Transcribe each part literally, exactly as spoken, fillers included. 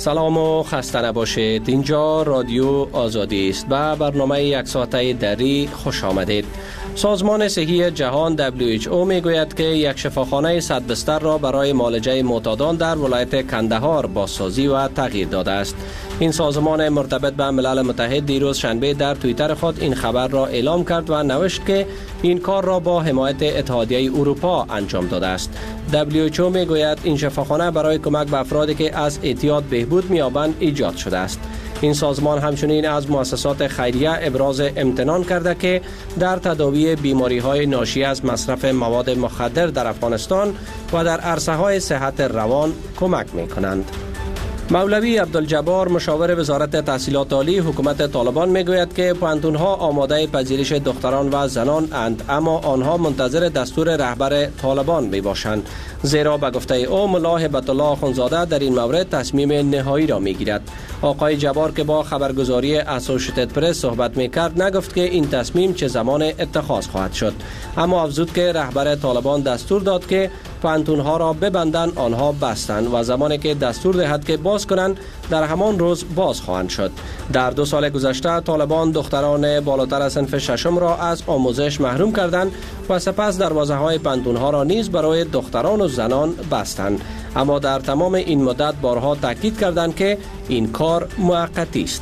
سلام و خسته نباشید. اینجا رادیو آزادی است و برنامه یک ساعته دری خوش آمدید. سازمان صحی جهان دبلیو اچ او می گوید که یک شفاخانه صد بستر را برای معالجه معتادان در ولایت کندهار بازسازی و تغییر داده است. این سازمان مرتبط به ملل متحد دیروز شنبه در توییتر خود این خبر را اعلام کرد و نوشت که این کار را با حمایت اتحادیه اروپا انجام داده است. دبلیو اچ او می گوید این شفاخانه برای کمک به افرادی که از اعتیاد بهبود می‌یابند ایجاد شده است. این سازمان همچنین از مؤسسات خیریه ابراز امتنان کرده که در تداوی بیماری‌های ناشی از مصرف مواد مخدر در افغانستان و در عرصه‌های صحت روان کمک می‌کنند. مولوی عبدالجبار مشاور وزارت تحصیلات عالی حکومت طالبان میگوید که پوهنتون‌ها آماده پذیرش دختران و زنان اند، اما آنها منتظر دستور رهبر طالبان میباشند، زیرا به گفته او ملا هبت الله اخوندزاده در این مورد تصمیم نهایی را میگیرد. آقای جبار که با خبرگزاری اسوشیتد پرس صحبت میکرد نگفت که این تصمیم چه زمان اتخاذ خواهد شد، اما افزود که رهبر طالبان دستور داد که پوهنتون‌ها را ببندند، آنها بستند و زمانی که دستور دهد که باز کنند در همان روز باز خواهند شد. در دو سال گذشته طالبان دختران بالاتر از صنف ششم را از آموزش محروم کردند و سپس دروازه‌های پوهنتون‌ها را نیز برای دختران و زنان بستند، اما در تمام این مدت بارها تاکید کردند که این کار موقتی است.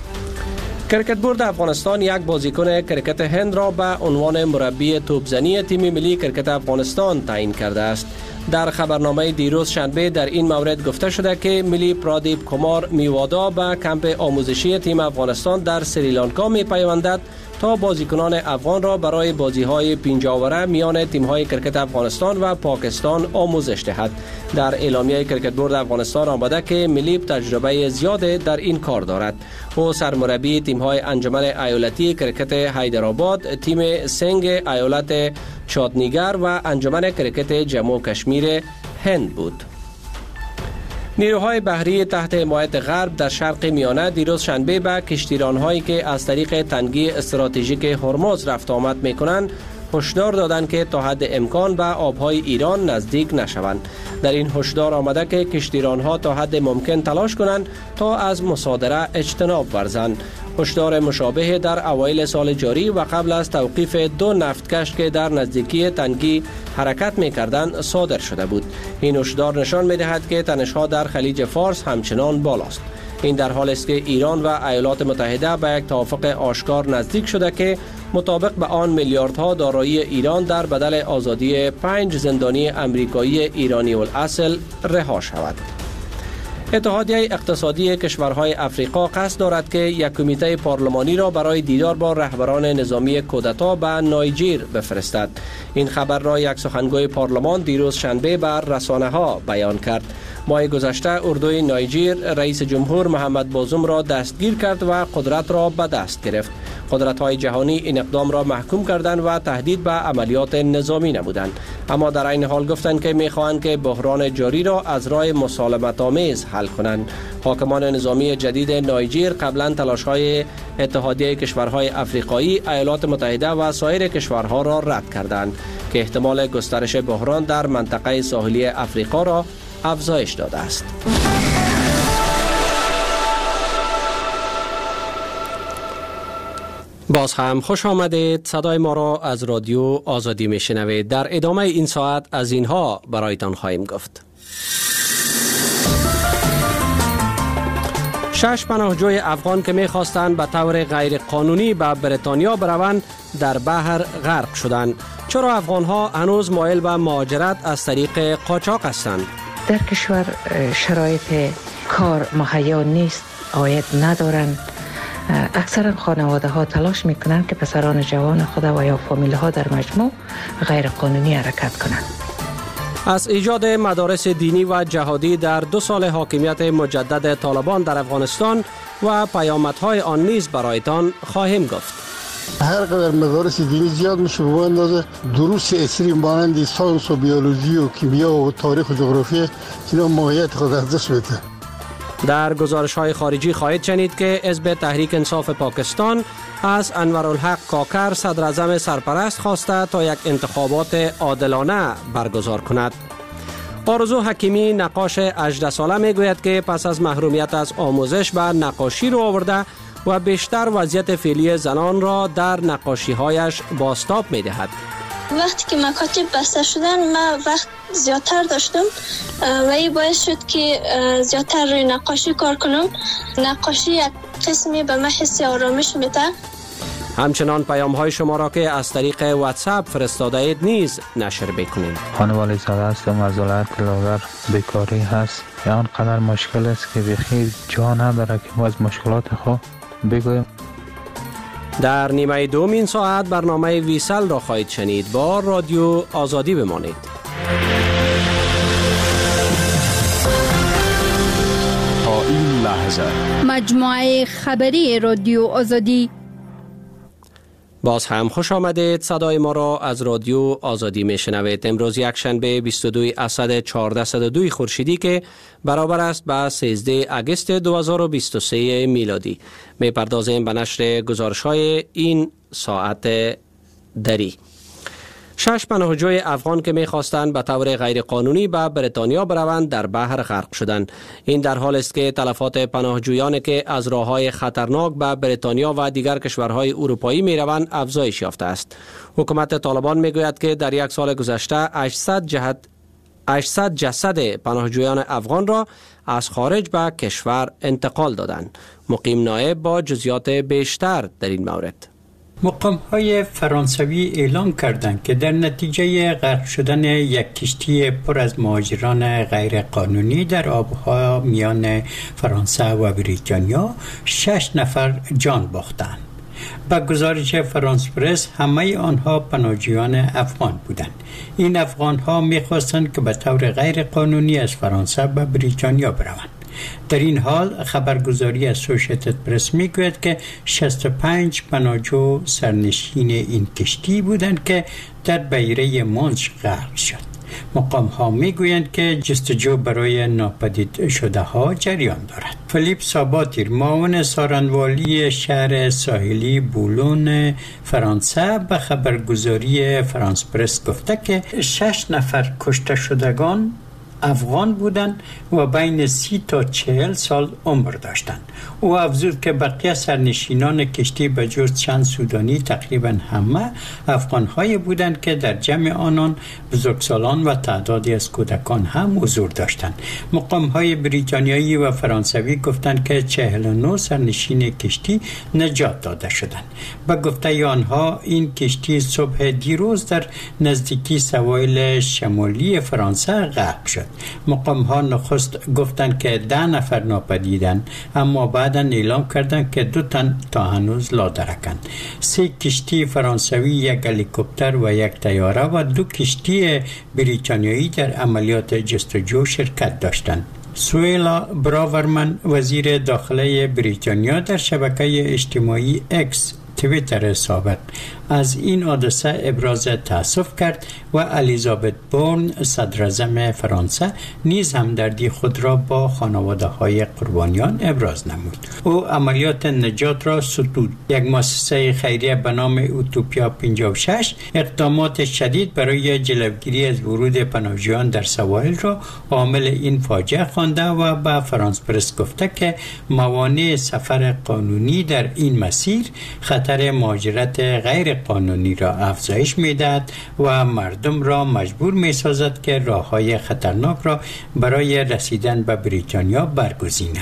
کرکت بورد افغانستان یک بازیکن کرکت هند را به عنوان مربی توپزنی تیم ملی کرکت افغانستان تعیین کرده است. در خبرنامه دیروز شنبه در این مورد گفته شده که ملی پرادیپ کمار میوادا به کمپ آموزشی تیم افغانستان در سریلانکا می پیوندد تا بازیکنان افغان را برای بازی‌های پنجاوره میان تیم‌های کرکت افغانستان و پاکستان آموزش دهد. در اعلامیه کرکت بورد افغانستان آمده که ملی تجربه زیاد در این کار دارد. او سرمربی تیم‌های انجمن ایالتی کرکت حیدرآباد، تیم سنگ ایالت چاتنیگر و انجمن کرکت جموں و کشمیر هند بود. نیروهای بحری تحت حمایت غرب در شرق میانه دیروز شنبه به کشتیران‌هایی که از طریق تنگی استراتژیک هرمز رفت آمد می‌کنند هشدار دادند که تا حد امکان به آبهای ایران نزدیک نشوند. در این هشدار آمده که کشتیران‌ها تا حد ممکن تلاش کنند تا از مصادره اجتناب ورزند. هشدار مشابه در اوایل سال جاری و قبل از توقیف دو نفتکش که در نزدیکی تنگی حرکت می‌کردند صادر شده بود. این هشدار نشان می‌دهد که تنش‌ها در خلیج فارس همچنان بالاست. این در حالی است که ایران و ایالات متحده به یک توافق آشکار نزدیک شده که مطابق به آن میلیاردها دارایی ایران در بدل آزادی پنج زندانی امریکایی ایرانی الاصل رها شود. اتحادیه اقتصادی کشورهای افریقا قصد دارد که یک کمیته پارلمانی را برای دیدار با رهبران نظامی کودتا به نایجر بفرستد. این خبر را یک سخنگوی پارلمان دیروز شنبه بر رسانه‌ها بیان کرد. ماه گذشته اردوی نایجر رئیس جمهور محمد بازوم را دستگیر کرد و قدرت را به دست گرفت. قدرت‌های جهانی این اقدام را محکوم کردند و تهدید به عملیات نظامی نمودند، اما در این حال گفتند که می‌خواهند که بحران جاری را از راه مسالمت‌آمیز حل کنند. حاکمان نظامی جدید نایجر قبلا تلاش‌های اتحادیه کشورهای افریقایی، ایالات متحده و سایر کشورها را رد کردند که احتمال گسترش بحران در منطقه ساحلی افریقا را افزایش داده است. باز هم خوش آمدید. صدای ما را از رادیو آزادی میشنوید. در ادامه این ساعت از اینها برایتان خواهیم گفت. شش پناهجوی افغان که میخواستند به طور غیر قانونی به بریتانیا بروند در بحر غرق شدند. چرا افغانها هنوز مایل به مهاجرت از طریق قاچاق هستند؟ در کشور شرایط کار مهیا نیست، عاید ندارند. اکثرا خانواده ها تلاش میکنند که پسران جوان خود و یا فامیل ها در مجموع غیر قانونی حرکت کنند. از ایجاد مدارس دینی و جهادی در دو سال حاکمیت مجدد طالبان در افغانستان و پیامدهای آن نیز برایتان خواهیم گفت. هر قدر مدارس دینی زیاد میشه به اندازه دروس اصلی مانند ساینس و بیولوژی و کیمیا و تاریخ و جغرافی اینا ماهیت خود از دست میده. در گزارش‌های خارجی خواهید شنید که حزب تحریک انصاف پاکستان از انورالحق کاکر صدر اعظم سرپرست خواسته تا یک انتخابات عادلانه برگزار کند. آرزو حکیمی نقاش هجده ساله میگوید که پس از محرومیت از آموزش به نقاشی رو آورده و بیشتر وضعیت فعلی زنان را در نقاشی‌هایش بازتاب می‌دهد. وقتی که مکاتب بسته شدن من وقت زیادتر داشتم و این باعث شد که زیادتر روی نقاشی کار کنم. نقاشی یک قسمی به من حس آرامش میده. همچنان پیام های شما را که از طریق واتساپ فرستاده اید نیز نشر بکنید. خانوالی زاده هستم از ولایت لاغر. بیکاری هست یا آنقدر مشکل است که بخیر جا نداره که از مشکلات خود بگویم. در نیمه دوم این ساعت برنامه ویسل را خواهید شنید. با رادیو آزادی بمانید. تا این لحظه مجموعه خبری رادیو آزادی. باز هم خوش آمدید. صدای ما را از رادیو آزادی می شنوید. امروز یک شنبه بیست و دو اسد چهارصد و دو خورشیدی که برابر است با سیزده اگست دو هزار و بیست و سه میلادی. می پردازیم به نشر گزارش های این ساعت دری. شش پناهجوی افغان که می‌خواستند به طور غیر قانونی به بریتانیا بروند در بحر غرق شدند. این در حال است که تلفات پناهجویانی که از راه‌های خطرناک به بریتانیا و دیگر کشورهای اروپایی می‌روند افزایش یافته است. حکومت طالبان می‌گوید که در یک سال گذشته هشتصد جهت هشتصد جسد پناهجویان افغان را از خارج به کشور انتقال دادند. مقیم نایب با جزئیات بیشتر در این مورد. مقام‌های فرانسوی اعلام کردند که در نتیجه غرق شدن یک کشتی پر از مهاجران غیر قانونی در آبها میان فرانسه و بریتانیا شش نفر جان باختند. با گزارش فرانس پرس همه آنها پناهجویان افغان بودند. این افغان‌ها می‌خواستند که به طور غیر قانونی از فرانسه به بریتانیا بروند. در این حال خبرگزاری اسوسییتد پرس میگوید که شصت و پنج پناهجو سرنشین این کشتی بودند که در بحیره مانش غرق شد. مقام ها میگویند که جستجو برای ناپدید شده ها جریان دارد. فلیپ ساباتیر معاون سارنوالی شهر ساحلی بولون فرانسه به خبرگزاری فرانس پرس گفته که شش نفر کشته شدگان افغان بودند و بین سی تا چهل سال عمر داشتند. او افزود که بقیه سرنشینان کشتی به جز چند سودانی تقریبا همه افغان‌های بودند که در جمع آنان بزرگسالان و تعدادی از کودکان هم حضور داشتند. مقام‌های بریتانیایی و فرانسوی گفتند که چهل و نه سرنشین کشتی نجات داده شدند. به گفته آنها این کشتی صبح دیروز در نزدیکی سواحل شمالی فرانسه غرق شد. مقام ها نخست گفتند که ده نفر ناپدیدند، اما بعدا اعلام کردند که دو تن تا هنوز لادرکند. سه کشتی فرانسوی، یک هلیکوپتر و یک طیاره و دو کشتی بریتانیایی در عملیات جستجو شرکت داشتند. سویلا براورمن وزیر داخله بریتانیا در شبکه اجتماعی اکس توییتر سابق از این حادثه ابراز تأسف کرد و الیزابت بورن صدراعظم فرانسه نیز همدردی خود را با خانواده های قربانیان ابراز نمود. او عملیات نجات را ستود. یک مؤسسه خیریه به نام اوتوپیا پنجاه و شش اقدامات شدید برای جلوگیری از ورود پناهجویان در سواحل را عامل این فاجعه خوانده و به فرانس پرس گفته که موانع سفر قانونی در این مسیر خطر مهاجرت غیر قانونی را افزایش می‌دهد و مردم را مجبور می‌سازد که راه‌های خطرناک را برای رسیدن به بریتانیا برگزینند.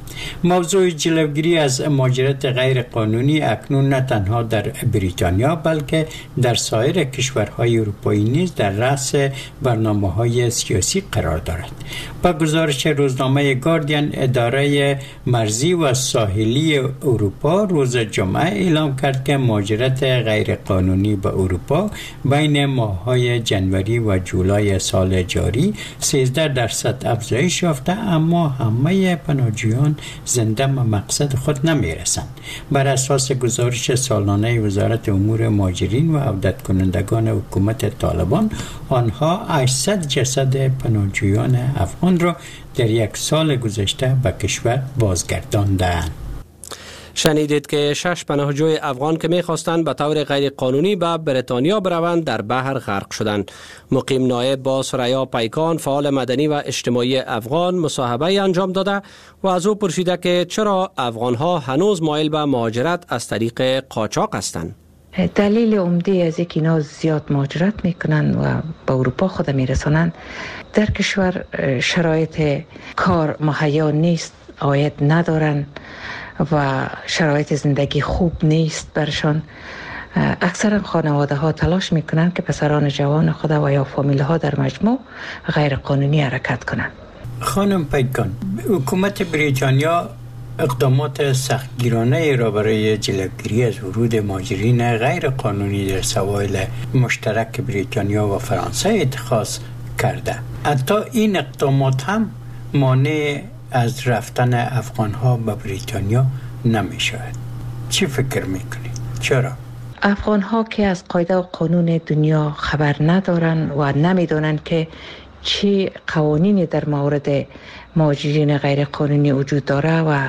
موضوع جلوگیری از مهاجرت غیر قانونی اکنون نه تنها در بریتانیا بلکه در سایر کشورهای اروپایی نیز در رأس برنامه‌های سیاسی قرار دارد. با گزارش روزنامه گاردین، اداره مرزی و ساحلی اروپا روز جمعه اعلام کرد که مهاجرت غیر قانونی به اروپا بین ماه‌های جنوری و جولای سال جاری سیزده درصد افزایش یافته، اما همه پناهجویان زنده به مقصد خود نمیرسند. بر اساس گزارش سالانه وزارت امور مهاجرین و عودت کنندگان حکومت طالبان، آنها هشتصد جسد پناهجویان افغان را در یک سال گذشته به کشور بازگرداندند. شنیدید که شش پناهجوی افغان که می‌خواستند به طور غیر قانونی به بریتانیا بروند در بحر غرق شدند. مقیم نایب با ثریا پیکان فعال مدنی و اجتماعی افغان مصاحبه انجام داده و از او پرسیده که چرا افغان‌ها هنوز مایل به مهاجرت از طریق قاچاق هستند. دلیل عمده از اینکه اینا زیاد مهاجرت میکنن و به اروپا خود میرسانند، در کشور شرایط کار مهیا نیست، عاید ندارن و شرایط زندگی خوب نیست برشان. اکثر خانواده ها تلاش میکنن که پسران جوان خود و یا فامیل ها در مجموع غیر قانونی حرکت کنند. خانم پیکان، حکومت بریتانیا اقدامات سختگیرانه را برای جلوگیری از ورود مهاجرین غیر قانونی در سواحل مشترک بریتانیا و فرانسه اتخاذ کرده. حتی این اقدامات هم مانع از رفتن افغان ها به بریتانیا نمی شود. چی فکر میکنید؟ چرا؟ افغان ها که از قاعده و قانون دنیا خبر ندارن و نمیدونن که چی قوانینی در مورد مهاجرین غیر قانونی وجود داره و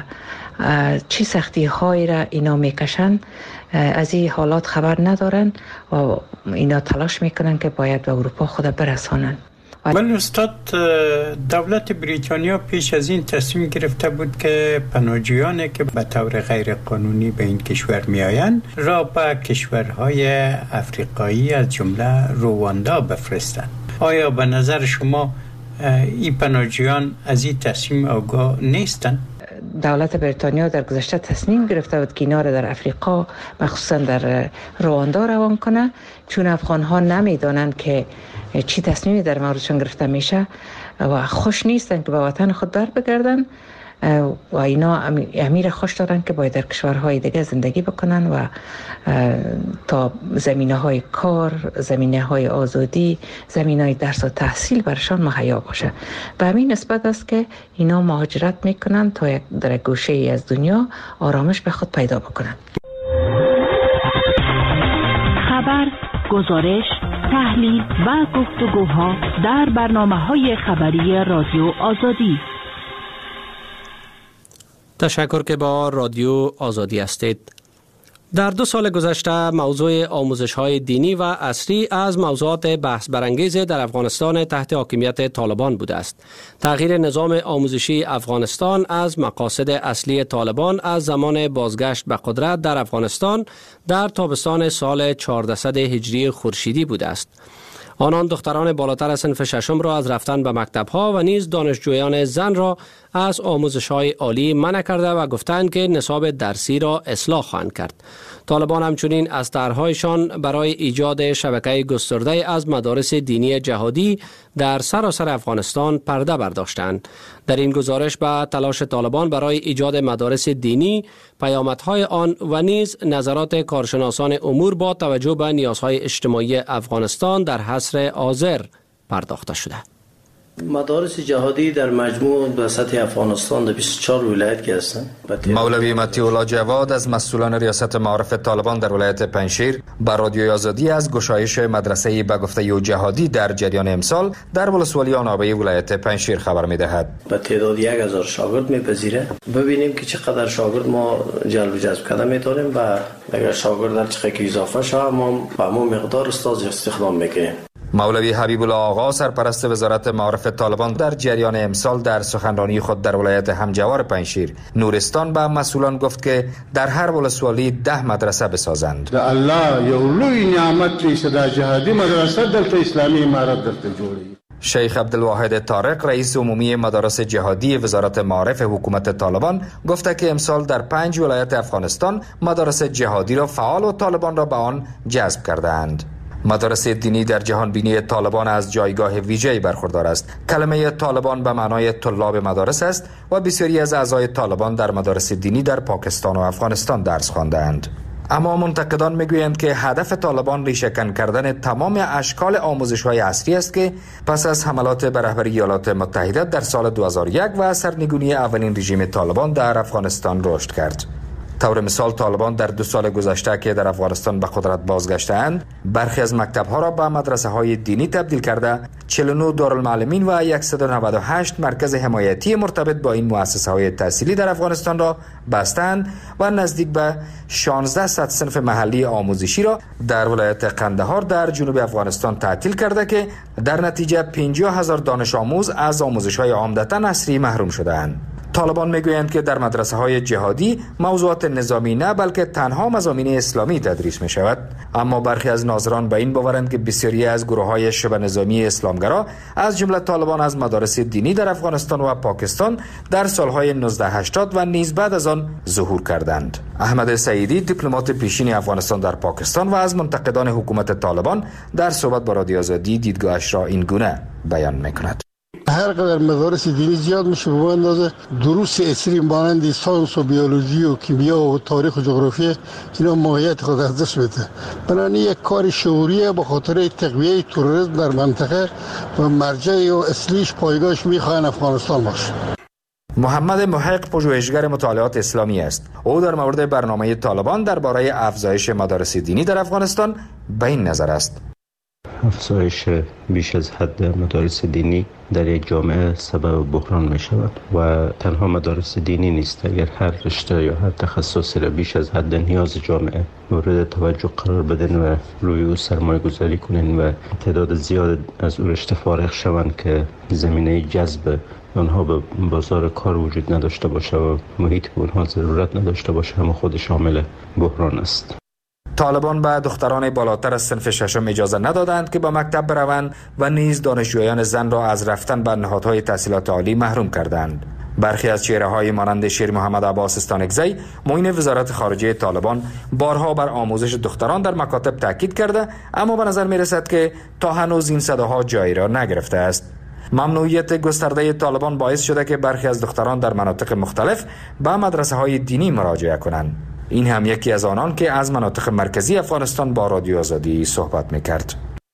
چی سختی هایی را اینا میکشن، از این حالات خبر ندارن و اینا تلاش میکنن که باید به اروپا خود برسانن. ولی استاد، دولت بریتانیا پیش از این تصمیم گرفته بود که پناهجویانی که به طور غیر قانونی به این کشور می آیند را به کشورهای افریقایی از جمله رواندا بفرستند. آیا به نظر شما این پناهجویان از این تصمیم آگاه نیستند؟ دولت بریتانیا در گذشته تصمیم گرفته بود که اینا را در افریقا مخصوصا در رواندا روان کنه، چون افغان ها نمیدونند که چی تصمیمی در موردشان گرفته میشه و خوش نیستن که به وطن خود بر بگردن و اینا امیر خوش دارن که باید در کشورهای دیگه زندگی بکنن و تا زمینه های کار، زمینه های آزادی، زمینه های درس و تحصیل برشان مهیا باشه. به همین نسبت است که اینا مهاجرت میکنن تا در گوشه ای از دنیا آرامش به خود پیدا بکنن. خبر، گزارش، تحلیل و گفتگوها در برنامه‌های خبری رادیو آزادی. تشکر که با رادیو آزادی هستید. در دو سال گذشته موضوع آموزش‌های دینی و عصری از موضوعات بحث برانگیز در افغانستان تحت حاکمیت طالبان بوده است. تغییر نظام آموزشی افغانستان از مقاصد اصلی طالبان از زمان بازگشت به قدرت در افغانستان در تابستان سال چهاردهصد هجری خورشیدی بوده است. آنان دختران بالاتر از صنف ششم را از رفتن به مکتب‌ها و نیز دانشجویان زن را از آموزش‌های عالی منع کرده و گفتند که نصاب درسی را اصلاح خواهند کرد. طالبان همچنین از طرح‌هایشان برای ایجاد شبکه گسترده از مدارس دینی جهادی در سراسر افغانستان پرده برداشتند. در این گزارش به تلاش طالبان برای ایجاد مدارس دینی، پیامدهای آن و نیز نظرات کارشناسان امور با توجه به نیازهای اجتماعی افغانستان در حصر آذر پرداخته شده. مدارس جهادی در مجموع به سطح افغانستان در بیست و چهار ولایت که هستند. مولوی مطیع الله جواد از مسئولان ریاست معارف طالبان در ولایت پنجشیر به رادیوی آزادی از گشایش مدرسه به گفته او جهادی در جریان امسال در ولسوالی آنابه ولایت پنجشیر خبر می‌دهد. به تعداد یک هزار شاگرد می‌پذیره. ببینیم که چقدر شاگرد ما جلب و جذب کرده می‌تونیم و اگر شاگرد در چقدر اضافه شه ما به همون مقدار استاد استخدام می‌کنیم. مولوی حبیب الله آقا سرپرست وزارت معارف طالبان در جریان امسال در سخنرانی خود در ولایت همجوار پنجشیر نورستان به مسئولان گفت که در هر ولسوالی ده مدرسه بسازند. الله یو لوی نعمت چې صدا جهادي مدرسه دلته اسلامي امارت درته جوړي. شیخ عبدالواحد طارق رئیس عمومی مدارس جهادی وزارت معارف حکومت طالبان گفته که امسال در پنج ولایت افغانستان مدارس جهادی را فعال و طالبان را به آن جذب کرده‌اند. مدارس دینی در جهان بینی طالبان از جایگاه ویژه‌ای برخوردار است. کلمه طالبان به معنای طلاب مدارس است و بسیاری از اعضای طالبان در مدارس دینی در پاکستان و افغانستان درس خواندند. اما منتقدان میگویند که هدف طالبان ریشه‌کن کردن تمام اشکال آموزش‌های عصری است که پس از حملات به رهبری ایالات متحده در سال دو هزار و یک و سرنگونی اولین رژیم طالبان در افغانستان رشد کرد. طور مثال طالبان در دو سال گذشته که در افغانستان به قدرت بازگشتند، برخی از مکتب‌ها را به مدرسه های دینی تبدیل کرده، چهل و نه دارالمعلمین و صد و نود و هشت مرکز حمایتی مرتبط با این مؤسسه های تحصیلی در افغانستان را بستند و نزدیک به شانزده صد صنف محلی آموزشی را در ولایت قندهار در جنوب افغانستان تعطیل کرده که در نتیجه پنجاه هزار دانش آموز از آموزش‌های عمدتاً عصری محروم شده‌اند. طالبان میگویند که در مدرسه های جهادی موضوعات نظامی نه بلکه تنها مضامین اسلامی تدریس می شود، اما برخی از ناظران به این باورند که بسیاری از گروه های شبه نظامی اسلامگرا از جمله طالبان از مدارس دینی در افغانستان و پاکستان در سالهای نوزده هشتاد و نیز بعد از آن ظهور کردند. احمد سعیدی دیپلمات پیشین افغانستان در پاکستان و از منتقدان حکومت طالبان در صحبت با رادیو آزادی دیدگاهش را این گونه بیان میکند. هر قدر مدارس دینی زیاد میشه به اندازه دروس عصری مانند ساینس و بیولوژی و کیمیا و تاریخ و جغرافیا اینا ماهیت خود از دست میده. بنابراین یک کار شعوریه به خاطر تقویه تروریسم در منطقه و مرجع و اصلیش پایگاهش میخواهن افغانستان باشه. محمد محق پژوهشگر مطالعات اسلامی است. او در مورد برنامه طالبان درباره افزایش مدارس دینی در افغانستان به این نظر است: افزایش بیش از حد مدارس دینی در یک جامعه سبب بحران می شود و تنها مدارس دینی نیست. اگر هر رشته یا هر تخصصی را بیش از حد نیاز جامعه مورد توجه قرار بدن و روی او سرمایه گذاری کنین و تعداد زیاد از او رشته فارغ شوند که زمینه جذب آنها به بازار کار وجود نداشته باشه و محیط به آنها ضرورت نداشته باشه، هم خود شامل بحران است. طالبان به دختران بالاتر از صنف ششم اجازه ندادند که به مکتب بروند و نیز دانشجویان زن را از رفتن به نهادهای تحصیلات عالی محروم کردند. برخی از چهره‌های مانند شیر محمد عباس استانکزی، معین وزارت خارجه طالبان، بارها بر آموزش دختران در مکاتب تاکید کرده، اما به نظر می‌رسد که تا هنوز این صداها جایی را نگرفته است. ممنوعیت گسترده طالبان باعث شده که برخی از دختران در مناطق مختلف به مدرسه‌های دینی مراجعه کنند. این هم یکی از آنان که از مناطق مرکزی افغانستان با رادیو آزادی صحبت میکرد.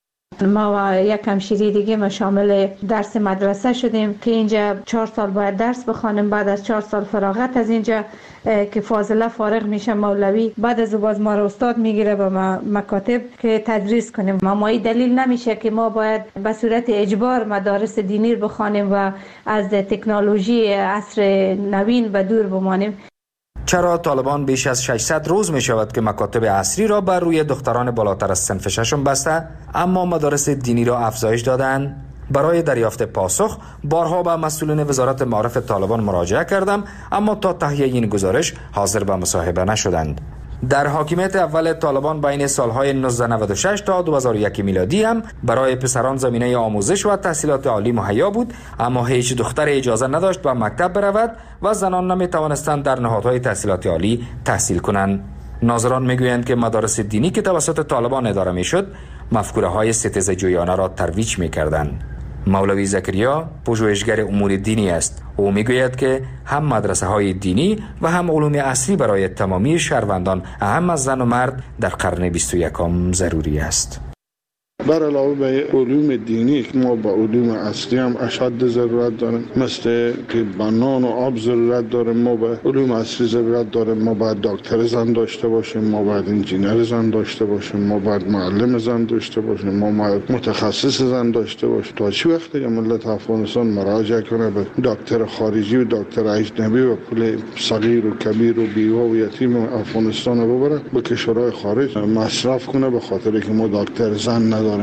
ما و یک همشیری دیگه ما شامل درس مدرسه شدیم که اینجا چهار سال باید درس بخوانیم. بعد از چهار سال فراغت از اینجا که فاضله فارغ میشه مولوی، بعد از باز ما رو استاد میگیره به مکاتب که تدریس کنیم. مامایی دلیل نمیشه که ما باید به صورت اجبار مدارس دینی رو بخوانیم و از تکنولوژی عصر نوین به دور بمانیم. چرا طالبان بیش از ششصد روز می شود که مکاتب عصری را بر روی دختران بالاتر از صنف ششم بسته، اما مدارس دینی را افزایش دادند؟ برای دریافت پاسخ بارها به مسئولین وزارت معارف طالبان مراجعه کردم، اما تا تهیه این گزارش حاضر به مصاحبه نشدند. در حاکمیت اول طالبان بین سالهای نوزده نود و شش تا دو هزار و یک میلادی هم برای پسران زمینه آموزش و تحصیلات عالی مهیا بود، اما هیچ دختر اجازه نداشت به مکتب برود و زنان نمی توانستند در نهادهای تحصیلات عالی تحصیل کنند. ناظران میگویند که مدارس دینی که توسط طالبان اداره میشد، مفکوره های ستیزه جویانه را ترویج میکردند. مولوی زکریا پژوهشگر امور دینی است. او میگوید که هم مدرسه های دینی و هم علوم عصری برای تمامی شهروندان، اهم از زن و مرد، در قرن بیست و یکم ضروری است. بر علاوه به علوم دینی ما با علوم اصلی هم اشد ضرورت داریم، مثل که بنان و آب ضرورت داریم. ما به علوم اصلی ضرورت داریم. ما باید دکتر زن داشته باشیم، ما باید انجینر زن داشته باشیم، ما باید معلم زن داشته باشیم، ما باید متخصص زن داشته باشیم. تا چه وقت که ملت افغانستان مراجعه کنه به دکتر خارجی و دکتر اجنبی و پول صغیر و کبیر و بیوه و یتیم افغانستان رو ببره به کشورهای خارج مصرف کنه به خاطر که ما دکتر زن نداریم؟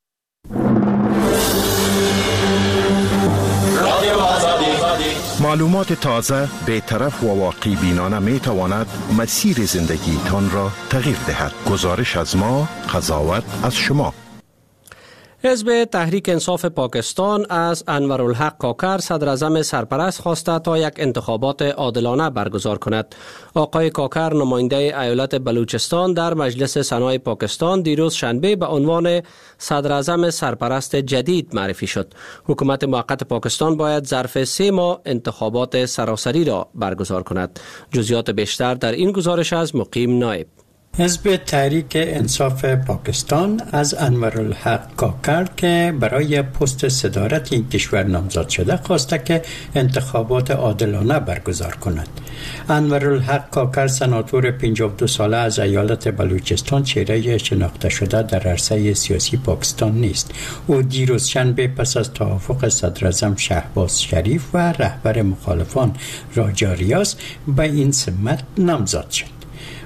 معلومات تازه، بی‌طرف و واقعی بینانه می تواند مسیر زندگی تان را تغییر دهد. گزارش از ما، قضاوت از شما. حزب تحریک انصاف پاکستان از انورالحق کاکر صدر اعظم سرپرست خواسته تا یک انتخابات عادلانه برگزار کند. آقای کاکر نماینده ایالت بلوچستان در مجلس سنای پاکستان دیروز شنبه به عنوان صدر اعظم سرپرست جدید معرفی شد. حکومت موقت پاکستان باید ظرف سه ماه انتخابات سراسری را برگزار کند. جزئیات بیشتر در این گزارش از مقیم نایب. حزب تحریک انصاف پاکستان از انورالحق کاکر که برای پست صدارت این کشور نامزد شده خواسته که انتخابات عادلانه برگزار کند. انورالحق کاکر سناتور پنجاه و دو ساله از ایالت بلوچستان چهره شناخته شده در عرصه سیاسی پاکستان نیست. او دیروز شنبه پس از توافق صدراعظم شهباز شریف و رهبر مخالفان راجا ریاض به این سمت نامزد شد.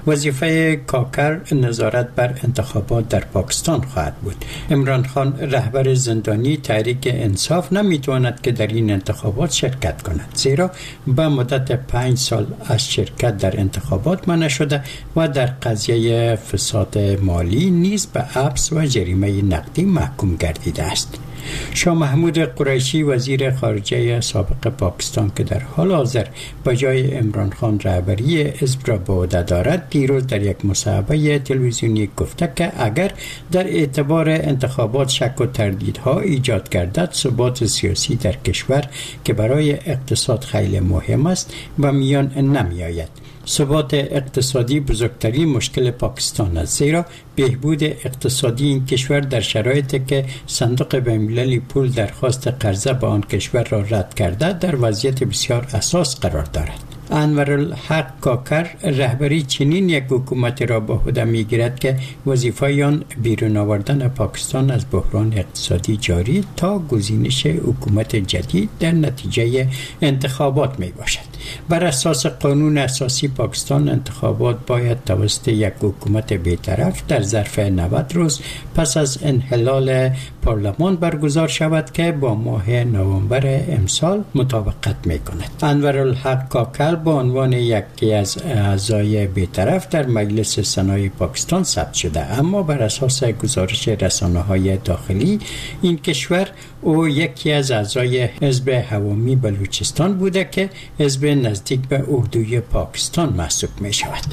وظیفه کاکر نظارت بر انتخابات در پاکستان خواهد بود. عمران خان رهبر زندانی تحریک انصاف نمیتواند که در این انتخابات شرکت کند، زیرا به مدت پنج سال از شرکت در انتخابات منع شده و در قضیه فساد مالی نیز به حبس و جریمه نقدی محکوم گردیده است. شاه محمود قریشی وزیر خارجه سابق پاکستان که در حال حاضر به جای عمران خان رهبری حزب را به عهده دارد، دیروز در یک مصاحبه تلویزیونی گفته که اگر در اعتبار انتخابات شک و تردیدها ایجاد گردد، ثبات سیاسی در کشور که برای اقتصاد خیلی مهم است به میان نمی آید. ثبات اقتصادی بزرگترین مشکل پاکستان است، زیرا بهبود اقتصادی این کشور در شرایطی که صندوق بین‌المللی پول درخواست قرضه به آن کشور را رد کرده در وضعیت بسیار حساس قرار دارد. انورالحق کاکر رهبری چنین یک حکومت را به عهده می‌گیرد که وظیفه آن بیرون آوردن پاکستان از بحران اقتصادی جاری تا گزینش حکومت جدید در نتیجه انتخابات می باشد. بر اساس قانون اساسی پاکستان انتخابات باید توسط یک حکومت بی‌طرف در ظرف نود روز پس از انحلال پارلمان برگزار شود که با ماه نوامبر امسال مطابقت می کند. انورالحق کاکر به عنوان یکی از اعضای بی‌طرف در مجلس سنای پاکستان ثبت شده، اما بر اساس گزارش رسانه‌های داخلی این کشور او یکی از اعضای حزب عوامی بلوچستان بوده که حزب نزدیک به اردوی پاکستان محسوب می شود.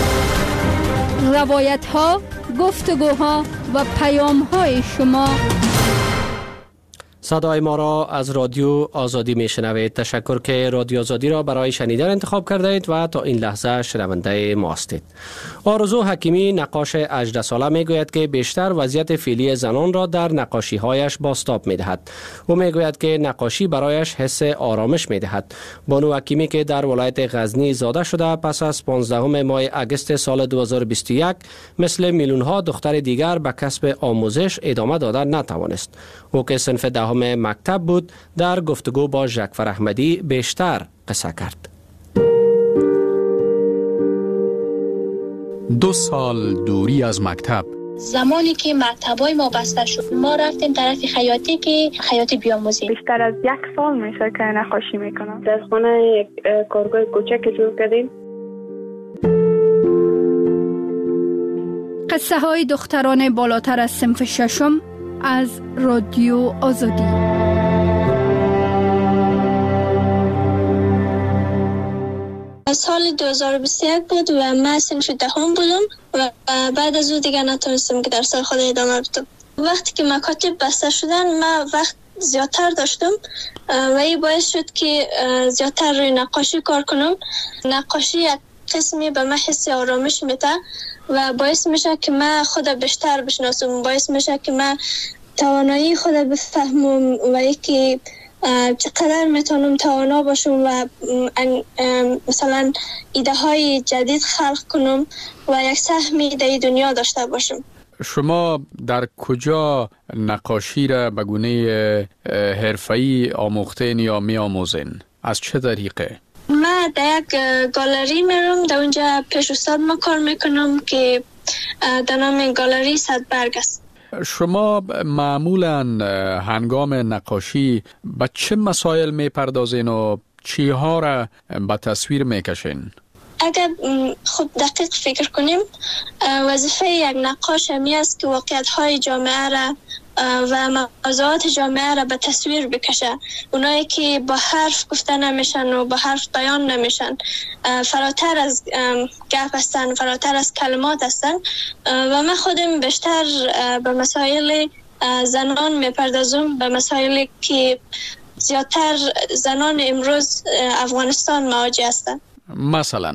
روایت ها، گفتگوها و پیام های شما. صدای ما را از رادیو آزادی می شنوید. تشکر که رادیو آزادی را برای شنیدن انتخاب کرده اید و تا این لحظه شنونده ما هستید. آرزو حکیمی نقاش هجده ساله می گوید که بیشتر وضعیت فعلی زنان را در نقاشی هایش بازتاب می دهد. او می گوید که نقاشی برایش حس آرامش می دهد. بانو حکیمی که در ولایت غزنی زاده شده، پس از پانزدهم ماه اگست سال دو هزار و بیست و یک مثل میلیون ها دختر دیگر به کسب آموزش ادامه دادن نتوانست. او که صنف دهم مکتب بود، در گفتگو با ژکفر احمدی بیشتر قصه کرد. دو سال دوری از مکتب. زمانی که مکتبای ما بسته شد، ما رفتیم طرف خیاطی که خیاطی بیاموزیم. بیشتر از یک سال میشه که نقاشی میکنم. در خانه یک کارگاه کوچک جور کردیم. قصه های دختران بالاتر از صنف ششم از رادیو آزادی. سال دو هزار و بیست و یک بود و من صنف دهم بودم و بعد از او دیگه نتونستم که درس خود ادامه بدم. وقتی که مکاتب بسته شدن من وقت زیادتر داشتم و این باعث شد که زیادتر روی نقاشی کار کنم. نقاشی یک قسمی به من حس آرامش میده و باعث میشه که من خود بیشتر بشناسم، باعث میشه که من توانایی خود بفهمم و یکی چقدر میتونم توانا باشم و مثلا ایده های جدید خلق کنم و یک سهمی در دنیا داشته باشم. شما در کجا نقاشی را به گونه حرفه‌ای آموختین یا می آموزین؟ از چه طریقه؟ من در یک گالری میرم، در اونجا پیش استاد ما کار میکنم که در نام گالری صدبرگ است. شما معمولا هنگام نقاشی به چه مسائل میپردازین و چی ها را به تصویر میکشین؟ اگر خود دقیق فکر کنیم، وظیفه یک نقاش همی است که واقعیت های جامعه را و موضوعات جامعه را به تصویر بکشه. اونایی که با حرف گفته نمیشن و با حرف بیان نمیشن، فراتر از گپ هستن، فراتر از کلمات هستن و من خودم بیشتر به مسائل زنان میپردازم، به مسائلی که زیادتر زنان امروز افغانستان مواجه هستن. مثلا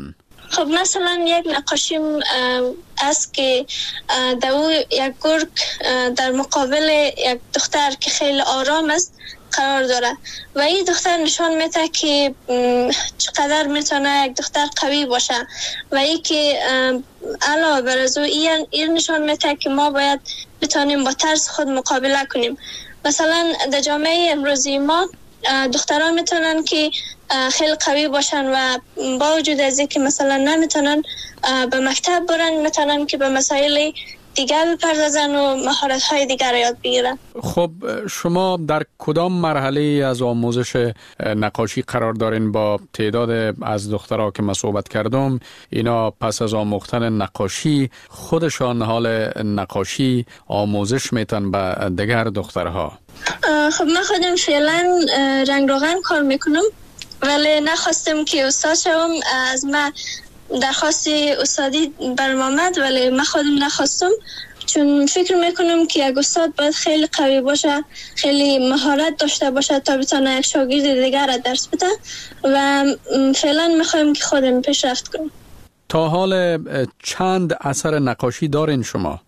خب مثلا یک نقاشی است که در او یک گرگ در مقابل یک دختر که خیلی آرام است قرار داره و این دختر نشان میده که چقدر میتونه یک دختر قوی باشه و این که علاوه بر از او این نشان میده که ما باید بتونیم با ترس خود مقابله کنیم. مثلا در جامعه امروزی ما دختران میتونن که خیلی قوی باشن و با وجود از اینکه مثلا نمیتونن به مکتب برن، میتونن که به مسائل دیگر بپردازن و مهارت‌های دیگر را یاد بگیرن. خب شما در کدام مرحله از آموزش نقاشی قرار دارین؟ با تعداد از دخترها که من صحبت کردم، اینا پس از آموختن نقاشی خودشان حال نقاشی آموزش میتن به دیگر دخترها؟ خب من خودم فعلا رنگ روغن کار میکنم، ولی نخواستم که استاد شوم. از من درخواست استادی برام آمد ولی من خودم نخواستم، چون فکر میکنم که یک استاد باید خیلی قوی باشه، خیلی مهارت داشته باشه تا بتونه یک شاگرد دیگر را درس بده و فعلا میخوایم که خودم پیشرفت کنم. تا حال چند اثر نقاشی دارین شما؟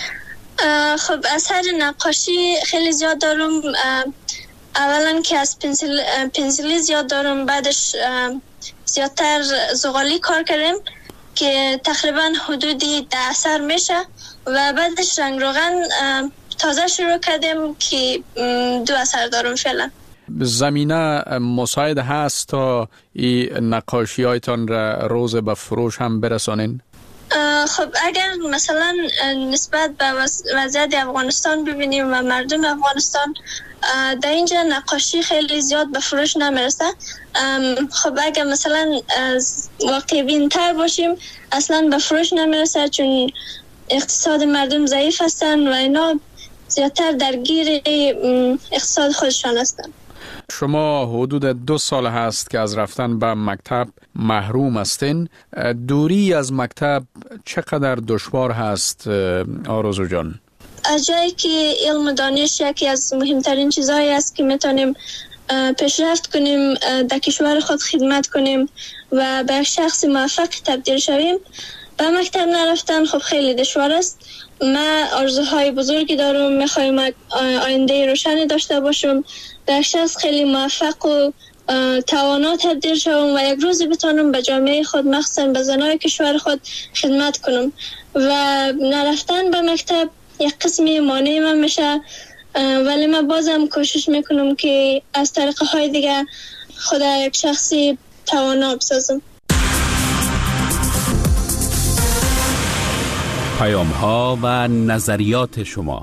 خب اثر نقاشی خیلی زیاد دارم. اولا که از پنسل پنسلی زیاد دارم، بعدش زیادتر زغالی کار کردیم که تقریبا حدودی ده اثر میشه و بعدش رنگ روغن تازه شروع کردیم که دو اثر دارم فعلا. زمینه مساعد هست تا این نقاشی هایتان را روز به فروش هم برسانین؟ خب اگر مثلا نسبت به وضعیت افغانستان ببینیم و مردم افغانستان، در اینجا نقاشی خیلی زیاد به فروش نمیرسه. خب اگر مثلا واقع بین تر باشیم اصلا به فروش نمیرسه، چون اقتصاد مردم ضعیف هستن و اینا زیادتر درگیر اقتصاد خودشان هستن. شما حدود دو سال هست که از رفتن به مکتب محروم هستین. دوری از مکتب چقدر دشوار هست آرزو جان؟ از جایی که علم و دانش یکی از مهمترین چیزهایی است که میتونیم پیشرفت کنیم، در کشور خود خدمت کنیم و به شخص موفق تبدیل شویم، به مکتب نرفتن خب خیلی دشوار است. من آرزوهای بزرگی دارم، میخوایم آینده روشنی داشته باشم، به شخص خیلی موفق و توانا تبدیل شوم و یک روزی بتونم به جامعه خود، مخصوصا به زنای کشور خود خدمت کنم. و نرفتن به مکتب یک قسمی مانع من میشه، ولی من بازم کوشش میکنم که از طریقه های دیگه خود یک شخصی توانا بسازم. پیام ها و نظریات شما.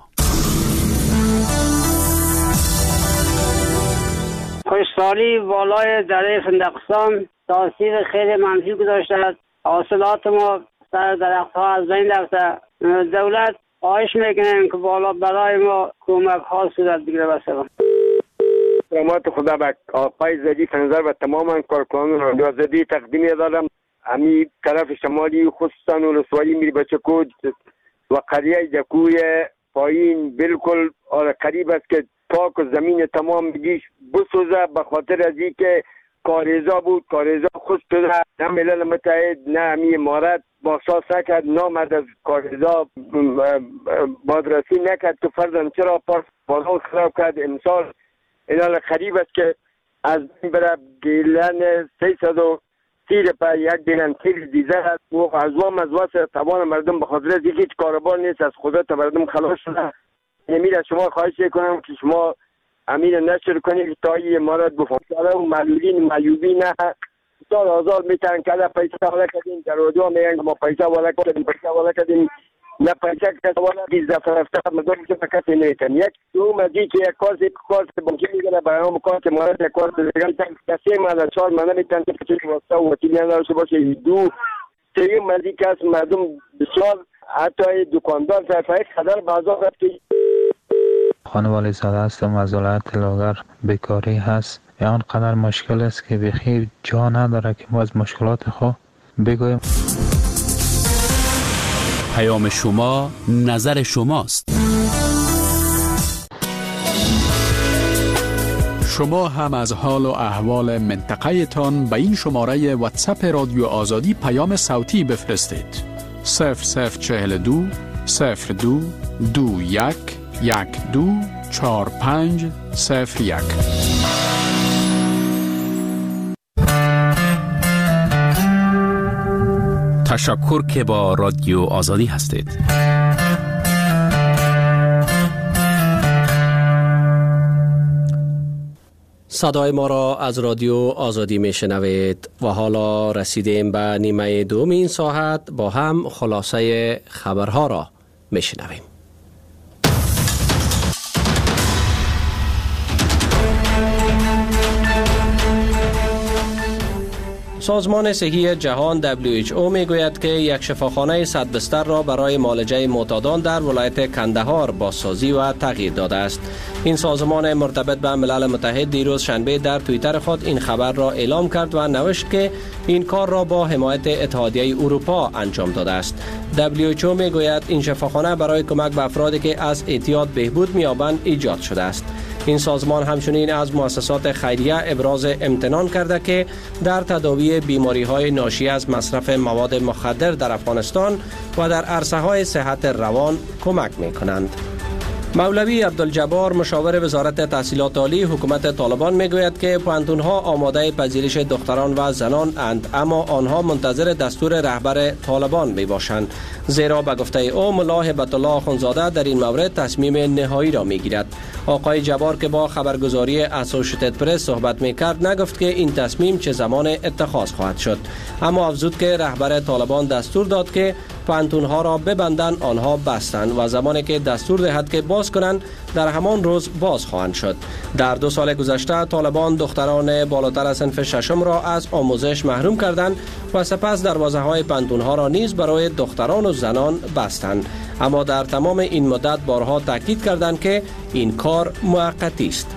خشکسالی بالای دره فندقستان تاثیر خیلی منفی گذاشته است. حاصلات ما سر درخت ها از بین رفته. دولت خواهش میکنیم که بالا برای ما کمک ها صورت بگیره. بسیار سلامات خدا به آقای زدی فنظر و تماما کارکنان رادیو آزادی تقدیم دارم. امی طرف شمالی خصوصا ولسوالی میری بچه کود و قریه جکوی پایین بالکل قریب است که پاک و زمین تمام بگیش بسوزه، به خاطر از این که کاریزا بود، کاریزا خود شده، نه ملل متحد نه امی امارت باساس نکرد، نامد از کاریزا بادرسی نکرد که فرزن چرا پاس بازان خراب کرد. امسال اینال خریب است که از این برای گیلن سیصد و تیر پا یک گیلن تیر دیزه است و از وام از واسه توان مردم به خاطر از هیچ کاربار نیست، از خدا تا مردم خلاص شده. امیر از شما خواهش کنم که شما امیر نشر کنید تا این امارت بفهمه و معلولین معیوبی نه سال آزاد میتن که نه پیسه والا کردیم، در رادیو میگن که ما پیسه والا کردیم پیسه والا کردیم نه پیسه کسی والا بیز دفعه رفته مدام که کسی نیتن. یک دوم از این که یک کارت کارت بانکی میگه برای هم کارت امارت یک کارت دیگه کسی مالا چهار مالا میتن که چه واسطه و وکیلی نداشته باشه. دو سوم از این که از مردم بسیار حتی دکاندار طرفای خدر بازار رفت. خانوالی زاده هستم از ولایت لاغر. بیکاری هست یا آنقدر مشکل است که بخیر جا نداره که ما از مشکلات خود بگویم. پیام شما نظر شماست. شما هم از حال و احوال منطقه تان به این شماره واتساپ رادیو آزادی پیام صوتی بفرستید. صفر صفر چهل دو صفر دو دو یک یک دو چهار پنج صفر یک. تشکر که با رادیو آزادی هستید. صدای ما را از رادیو آزادی می شنوید و حالا رسیدیم به نیمه دوم این ساعت. با هم خلاصه خبرها را می شنویم. سازمان صحی جهان دبلیو ایچ او می گوید که یک شفاخانه صد بستر را برای معالجه معتادان در ولایت کندهار بازسازی و تغییر داده است. این سازمان مرتبط به ملل متحد دیروز شنبه در توییتر خود این خبر را اعلام کرد و نوشت که این کار را با حمایت اتحادیه اروپا انجام داده است. دبلیو ایچ او می گوید این شفاخانه برای کمک به افرادی که از اعتیاد بهبود می‌یابند ایجاد شده است. این سازمان همچنین از مؤسسات خیریه ابراز امتنان کرده که در تداوی بیماری‌های ناشی از مصرف مواد مخدر در افغانستان و در عرصه‌های صحت روان کمک می‌کنند. مولوی عبدالجبار مشاور وزارت تحصیلات عالی حکومت طالبان میگوید که پوهنتون‌ها آماده پذیرش دختران و زنان اند، اما آنها منتظر دستور رهبر طالبان میباشند، زیرا به گفته او ملا هبت الله آخوندزاده در این مورد تصمیم نهایی را میگیرد. آقای جبار که با خبرگزاری اسوشیتد پرس صحبت میکرد نگفت که این تصمیم چه زمان اتخاذ خواهد شد، اما افزود که رهبر طالبان دستور داد که پوهنتون‌ها را ببندند، آنها بستند و زمانی که دستور دهد که باز کنند در همان روز باز خواهند شد. در دو سال گذشته طالبان دختران بالاتر از صنف ششم را از آموزش محروم کردند و سپس دروازه‌های پوهنتون‌ها را نیز برای دختران و زنان بستند، اما در تمام این مدت بارها تاکید کردند که این کار موقتی است.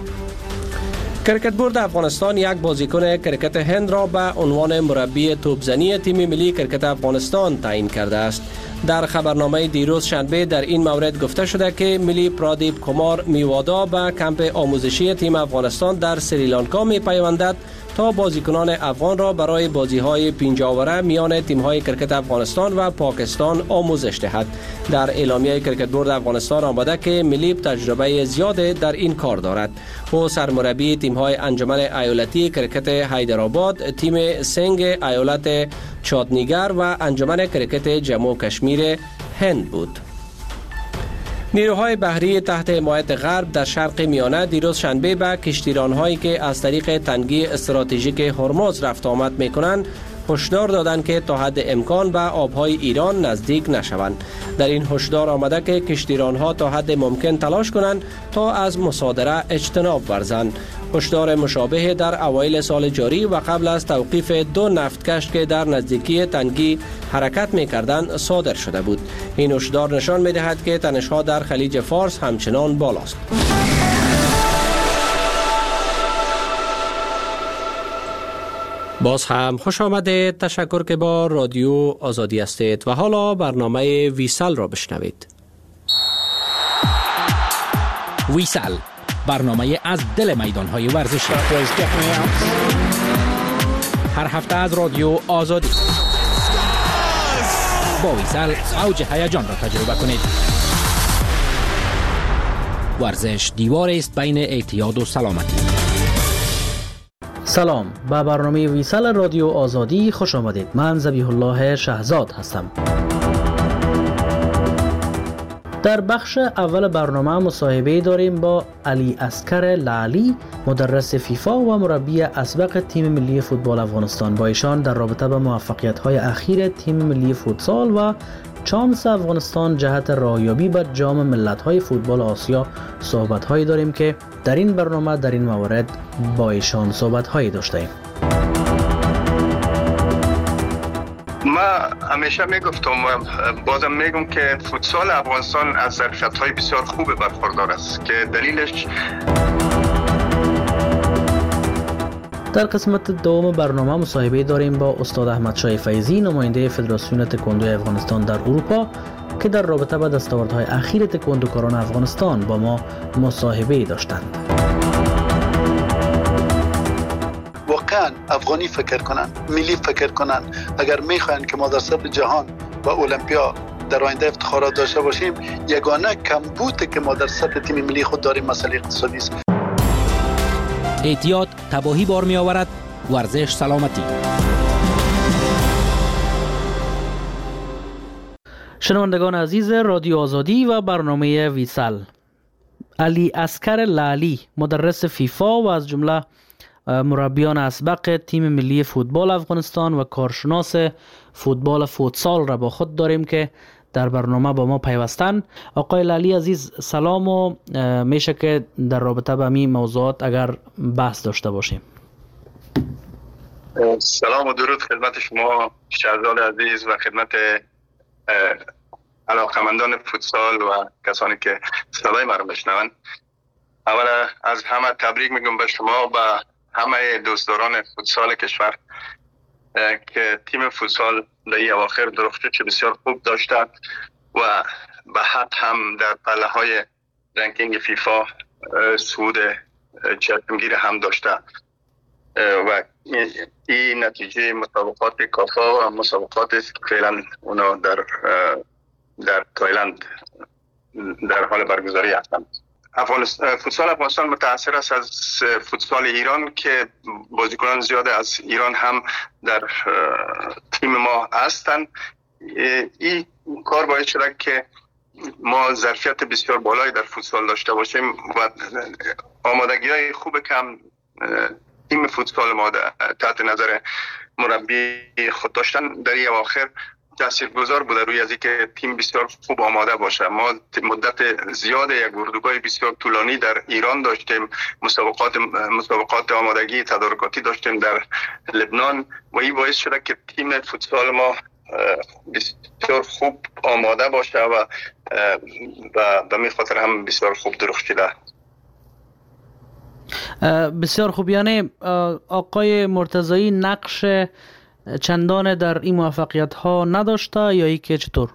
کرکت بورد افغانستان یک بازیکن کرکت هند را به عنوان مربی توپزنی تیم ملی کرکت افغانستان تعیین کرده است. در خبرنامه دیروز شنبه در این مورد گفته شده که ملی پرادیپ کمار میوادا به کمپ آموزشی تیم افغانستان در سریلانکا می پیوندد تا بازیکنان افغان را برای بازی‌های پنجاوره میان تیم‌های کرکت افغانستان و پاکستان آموزش دهد. در اعلامیه کرکت بورد افغانستان آمده که ملی تجربه زیاد در این کار دارد. او سرمربی تیم‌های انجمن ایالتی کرکت حیدرآباد، تیم سنگ ایالت چاتنیگر و انجمن کرکت جموں و کشمیر هند بود. نیروهای بحری تحت حمایت غرب در شرق میانه دیروز شنبه به کشتیران‌هایی که از طریق تنگی استراتژیک هرمز رفت آمد می‌کنند هشدار دادند که تا حد امکان به آبهای ایران نزدیک نشوند. در این هشدار آمده که کشتیران‌ها تا حد ممکن تلاش کنند تا از مصادره اجتناب ورزند. هشدار مشابه در اوایل سال جاری و قبل از توقیف دو نفتکش که در نزدیکی تنگی حرکت می‌کردند صادر شده بود. این هشدار نشان می‌دهد که تنش‌ها در خلیج فارس همچنان بالاست. باز هم خوش آمدید. تشکر که با رادیو آزادی هستید و حالا برنامه ویسل را بشنوید. ویسل، برنامه از دل میدان‌های ورزشی. هر هفته از رادیو آزادی. با ویسل اوج هیجان را تجربه کنید. ورزش دیوار است بین اعتیاد و سلامتی. سلام، به برنامه ویسل رادیو آزادی خوش آمدید. من ذبیح الله شهزاد هستم. در بخش اول برنامه مصاحبه داریم با علی اصغر لعلی، مدرس فیفا و مربی اسبق تیم ملی فوتبال افغانستان. با ایشان در رابطه با موفقیت‌های اخیر تیم ملی فوتسال و چانس افغانستان جهت راهیابی به جام ملت‌های فوتبال آسیا صحبت‌هایی داریم که در این برنامه در این موارد با ایشان صحبت‌هایی داشتیم. ما همیشه میگفتم و بازم میگم که فوتسال افغانستان از ظرفیت‌های بسیار خوب برخوردار است که دلیلش در قسمت دوم برنامه مصاحبه داریم با استاد احمد شاه فیضی، نماینده فدراسیون تکواندو افغانستان در اروپا که در رابطه با دستاوردهای اخیر تکواندوکاران افغانستان با ما مصاحبه داشتند. واقعا افغانی فکر کنن، ملی فکر کنن، اگر میخواین که ما در سطح جهان و المپیا در آینده افتخارات داشته باشیم، یگانه کمبود که ما در سطح تیم ملی خود داریم مسئله اقتصادی است. اعتیاد تباهی بار می آورد، ورزش سلامتی. شنوندگان عزیز رادیو آزادی و برنامه ویسال، علی اصغر لعلی مدرس فیفا و از جمله مربیان اسبق تیم ملی فوتبال افغانستان و کارشناس فوتبال فوتسال را با خود داریم که در برنامه با ما پیوستن. آقای لعلی عزیز سلام و میشه که در رابطه با این موضوعات اگر بحث داشته باشیم. سلام و درود خدمت شما شهردار عزیز و خدمت علاقمندان فوتسال و کسانی که صدای ما را میشنوند. اولا از همه تبریک میگم به شما و همه دوستداران فوتسال کشور که تیم فوتسال در این اواخر درخشش بسیار خوب داشته و به حد هم در پله های رنکینگ فیفا صعود چشمگیر هم داشته و این نتیجه مسابقات کافا و مسابقات است که فعلا اونا در در تایلند در حال برگزاری هستند. فوتسال افغانستان متأثر است از فوتسال ایران که بازیکنان زیاد از ایران هم در تیم ما هستند. این کار باعث شده که ما ظرفیت بسیار بالایی در فوتسال داشته باشیم و آمادگی های خوب کم تیم فوتسال ما تحت نظر مربی خود داشتن در این اواخر تاثیرگذار بوده روی از اینکه تیم بسیار خوب آماده باشه. ما مدت زیاد یک اردوگاه بسیار طولانی در ایران داشتیم، مسابقات مسابقات آمادگی تدارکاتی داشتیم در لبنان و این باعث شده که تیم فوتسال ما بسیار خوب آماده باشه و و به می خاطر هم بسیار خوب درخشیده. بسیار خوب. یعنی آقای مرتضایی نقش چندان در این موفقیت ها نداشته یا ای که چطور؟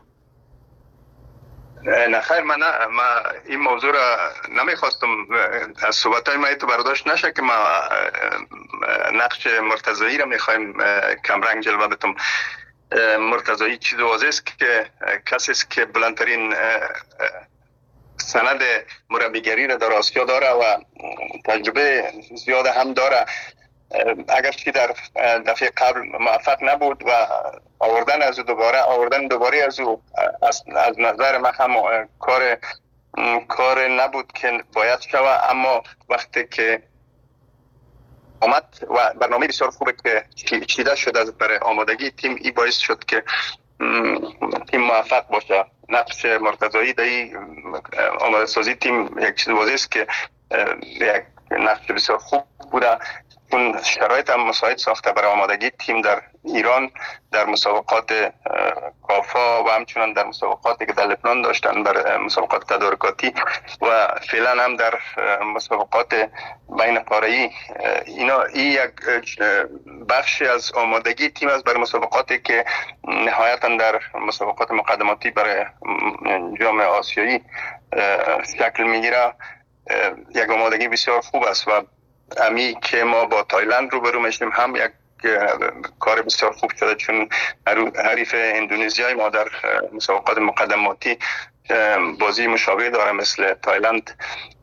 نه خیر، من نه ما این موضوع را نمیخواستم از صحبت های ما تو برداشت نشه که ما نقش مرتضایی را میخوایم کمرنگ جلوه بتم. مرتضایی چیز واضح است که کسی است که بلندترین سند مربیگری را در آسیا داره و تجربه زیاد هم داره. اگرچه در دفعه قبل موفق نبود و آوردن از او دوباره آوردن دوباره از او از, از نظر من هم کار کار نبود که باید شود، اما وقتی که آمد و برنامه بسیار خوبه که چیده شد از برای آمادگی تیم، ای باعث شد که تیم موفق باشه. نقش مرتضایی در آماده سازی تیم یک چیز واضح است که یک نقش بسیار خوب بوده. اون شرایط هم مساعد ساخته برای آمادگی تیم در ایران در مسابقات کافا و همچنان در مسابقاتی که در لبنان داشتن، برای مسابقات تدارکاتی و فعلا هم در مسابقات بین قاره‌ای. اینا این یک بخشی از آمادگی تیم است برای مسابقاتی که نهایتا در مسابقات مقدماتی برای جام آسیایی شکل میگیره. یک آمادگی بسیار خوب است و امی که ما با تایلند روبرو میشیم هم یک کار بسیار خوب شده، چون حریف اندونزیای ما در مسابقات مقدماتی بازی مشابه داره مثل تایلند.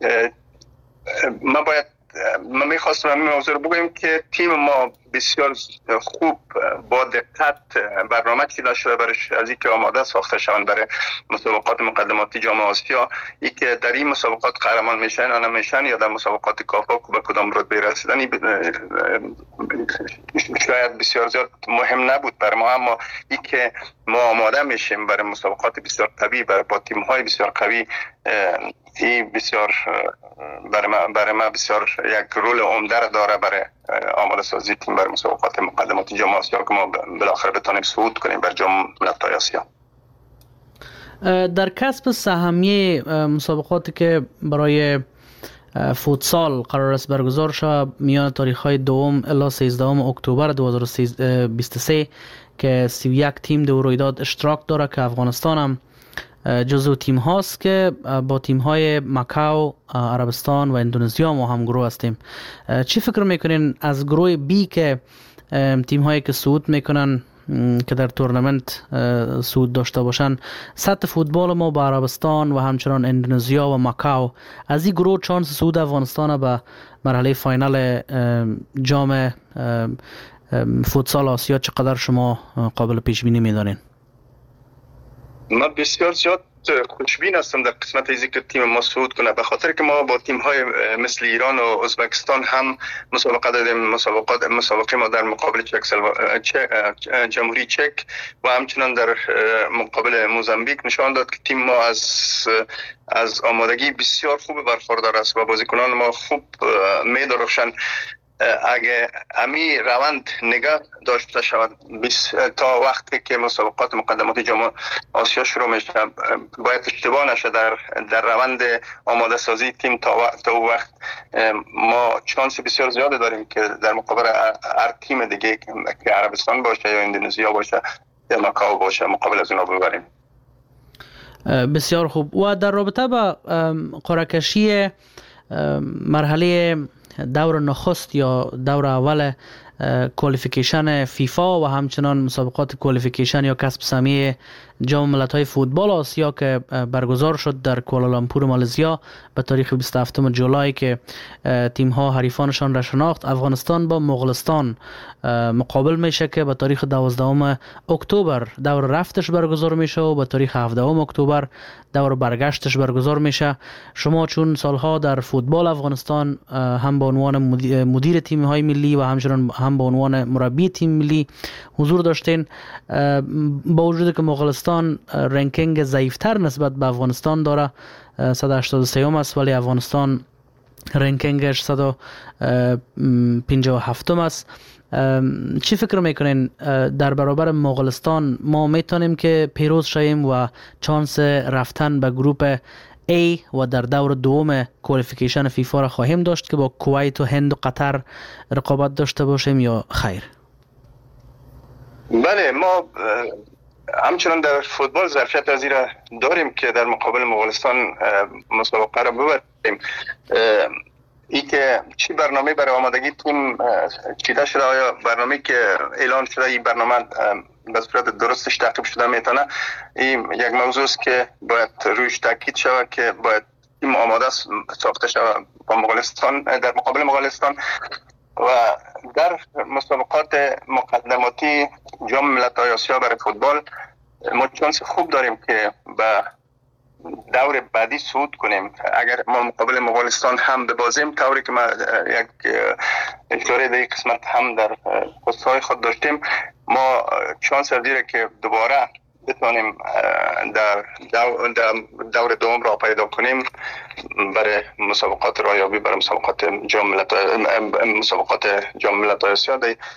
ما باید من میخواستم همین موضوع رو بگویم که تیم ما بسیار خوب با دقت برنامه چیده شده برای از اینکه آماده ساخته شوند برای مسابقات مقدماتی جام آسیا. ای که در این مسابقات قهرمان میشن یا نمیشن یا در مسابقات کافا به کدام رتبه رسیدن شاید بسیار زیاد مهم نبود برای ما، اما ای که ما آماده میشیم برای مسابقات بسیار قوی برای با تیم های بسیار قوی، این بسیار برای ما برای ما بسیار یک رول عمده داره برای آماده سازی تیم برای مسابقات مقدماتی جام آسیا که ما بالاخره بتونیم صعود کنیم بر جام ملت‌های آسیا. در کسب سهمیه مسابقاتی که برای فوتسال قرار است برگزار شود میان تاریخ‌های دوم الی سیزدهم اکتبر دو هزار و بیست و سه که سی و یک تیم در رویداد اشتراک داره که افغانستان هم جزو تیم هاست که با تیم های ماکاو، عربستان و اندونزیا ما هم گروه هستیم. چی فکر میکنین از گروه بی که تیم هایی که صعود میکنن که در تورنمنت صعود داشته باشن، سطح فوتبال ما با عربستان و همچنان اندونزیا و ماکاو، از این گروه چانس صعود افغانستان به مرحله فاینال جام فوتسال آسیا چقدر شما قابل پیش بینی می‌دانین؟ من بسیار زیاد خوشبین هستم در قسمت ازی که تیم ما صعود کنه، به خاطر که ما با تیم های مثل ایران و ازبکستان هم مسابقه دادیم. مسابقات مسابقه ما در مقابل چک جمهوری چک و همچنان در مقابل موزامبیک نشان داد که تیم ما از از آمادگی بسیار خوب برخوردار است و بازیکنان ما خوب می‌درخشند. اگه امی روند نگاه داشته شود تا وقتی که مسابقات مقدماتی جام آسیا شروع میشه، باید اشتباه نشه در در روند آماده سازی تیم تا وقت تا وقت ما چانس بسیار زیاده داریم که در مقابل هر تیم دیگه که عربستان باشه یا اندونزیا باشه یا ماکاو باشه مقابل از اونا ببریم. بسیار خوب. و در رابطه با قرعه کشی مرحله دور نخست یا دور اول کوالیفیکیشن فیفا و همچنان مسابقات کوالیفیکیشن یا کسب سهمیه جام ملت‌های فوتبال آسیا که برگزار شد در کوالالامپور مالزیا به تاریخ بیست و هفتم جولای که تیم‌ها حریفانشان را شناخت. افغانستان با مغولستان مقابل میشه که به تاریخ دوازدهم اکتبر دور رفتش برگزار میشه و به تاریخ هفدهم اکتبر دور برگشتش برگزار میشه. شما چون سالها در فوتبال افغانستان هم به عنوان مدیر تیم‌های ملی و همچنان هم به عنوان مربی تیم ملی حضور داشتین، با وجود که مغولستان رنکینگ ضعیفتر نسبت به افغانستان داره، صد و هشتاد و سه است، ولی افغانستان رنکینگش صد و پنجاه و هفت است. چی فکر میکنین در برابر مغولستان ما میتونیم که پیروز شویم و چانس رفتن به گروپ A و در دور دوم کوالیفیکیشن فیفا را خواهیم داشت که با کویت و هند و قطر رقابت داشته باشیم یا خیر؟ بله، ما همچنان در فوتبال ظرفیت از این را داریم که در مقابل مغولستان مسابقه را ببریم. ای که چی برنامه برای آمادگی تیم چیده شده، آیا برنامه که اعلان شده این برنامه به صورت درستش تعقیب شده میتونه، این یک موضوع است که باید رویش تاکید شود که باید تیم آماده ساخته شود با مغولستان در مقابل مغولستان. و در مسابقات مقدماتی جام ملت‌های آسیا برای فوتبال ما چانس خوب داریم که به دور بعدی صعود کنیم. اگر ما مقابل مغولستان هم ببازیم، طوری که ما یک اشاره در یک قسمت هم در پست‌های خود داشتیم، ما چانس داره که دوباره بتونیم در دور دوم را پیدا کنیم برای مسابقات رایابی، برای مسابقات جام ملت‌های مسابقات جام ملت‌های آسیا.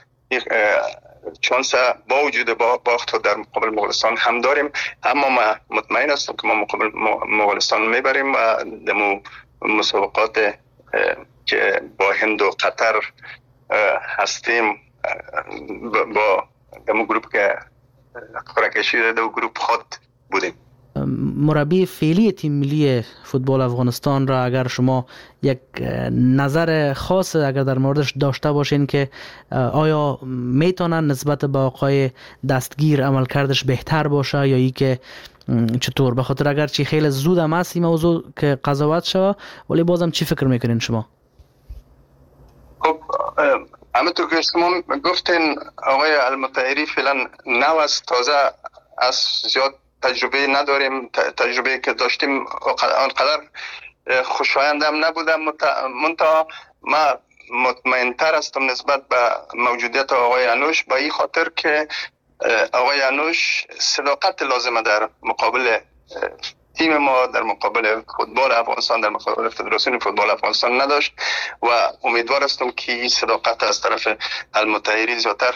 چانس با وجود با باخت در مقابل مغولستان هم داریم، اما ما مطمئن هستم که ما مقابل مغولستان میبریم و در مسابقات که با هند و قطر هستیم با دمو گروپ که قرعه کشی دو گروپ خود بودیم. مربی فعلی تیم ملی فوتبال افغانستان را اگر شما یک نظر خاص اگر در موردش داشته باشین که آیا میتونن نسبت به آقای دستگیر عملکردش بهتر باشه یا ای که چطور؟ به خاطر اگر چی خیلی زود هم هست این موضوع که قضاوت شوه، ولی بازم چی فکر میکنین شما؟ خب همونطور که شما گفتین آقای المطهری فعلا نو است، تازه از زیاد تجربه نداریم. تجربه که داشتیم آنقدر خوشایند هم نبودم. منتها ما مطمئن تر هستم نسبت به موجودیت آقای انوش، به این خاطر که آقای انوش صداقت لازمه در مقابل تیم ما، در مقابل فوتبال افغانستان، در مقابل فدراسیون فوتبال افغانستان نداشت و امیدوار هستم که این صداقت از طرف المطهری زیادتر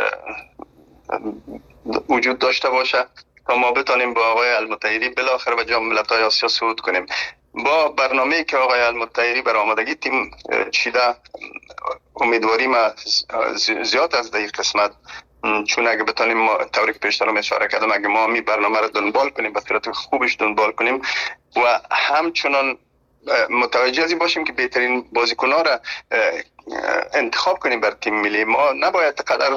وجود داشته باشه تا ما بتانیم با آقای المطهری بالاخره به جام ملت‌های آسیا صعود کنیم. با برنامه‌ای که آقای المطهری بر آمادگی تیم چیده، امیدواری ما زیاد از در قسمت چون اگه بتونیم ما طوری که پیشترم اشاره کردم اگه ما می برنامه رو دنبال کنیم به صورت خوبش دنبال کنیم و همچنان متوجه ازی باشیم که بهترین بازیکن‌ها را انتخاب کنیم بر تیم ملی. ما نباید قدر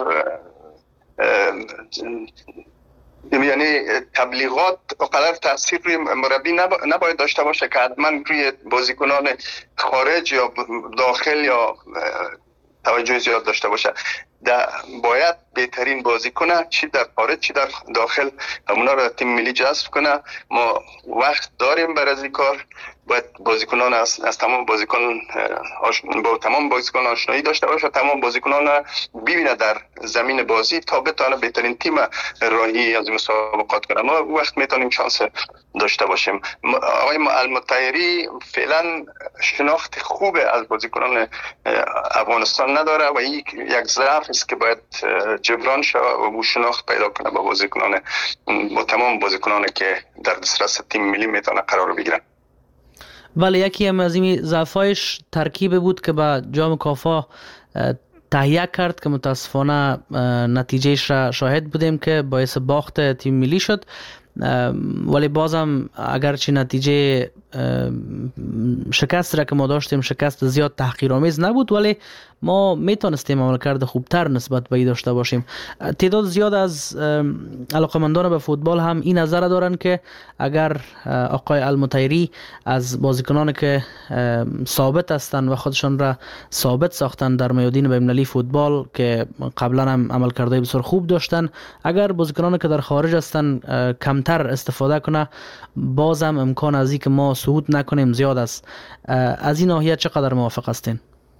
یعنی تبلیغات قدر تاثیر روی مربی نباید داشته باشه که حتما روی بازیکنان خارج یا داخل یا توجه زیاد داشته باشه. باید بهترین بازیکن چی در خارج چی در داخل همونا را تیم ملی جذب کنه. ما وقت داریم برای این کار. باید بازیکنان از, از تمام بازیکن با تمام بازیکن آشنایی داشته باشه، تمام بازیکنان ببینه در زمین بازی تا بتونه بهترین تیم راهی از مسابقات کنه. ما وقت میتونیم شانس داشته باشیم. آقای المطیری فعلا شناخت خوبه از بازیکنان افغانستان نداره و این یک ضعف است که باید جبران شود و او شناخت پیدا کنه با بازیکنان با تمام بازیکنانی که در دسترس تیم ملی میتونه قرار بگیرن. ولی یکی هم از این ضعفایش ترکیب بود که با جام کافا تهیه کرد که متاسفانه نتیجهش را شاهد بودیم که باعث باخت تیم ملی شد. ولی بازم اگرچه نتیجه شکست را که ما داشتیم شکست زیاد تحقیرآمیز نبود، ولی ما میتونستیم عملکرد خوبتر نسبت به این داشته باشیم. تعداد زیاد از علاقمندان به فوتبال هم این نظر دارن که اگر آقای المطیری از بازیکنان که ثابت هستند و خودشان را ثابت ساختن در میادین بین‌المللی فوتبال که قبلا هم عملکردهای بسیار خوب داشتن، اگر بازیکنان که در خارج هستند کمتر استفاده کنه، بازم امکان از این که ما صعود نکنیم زیاد است. از این ناحیه چقدر موافق هستین؟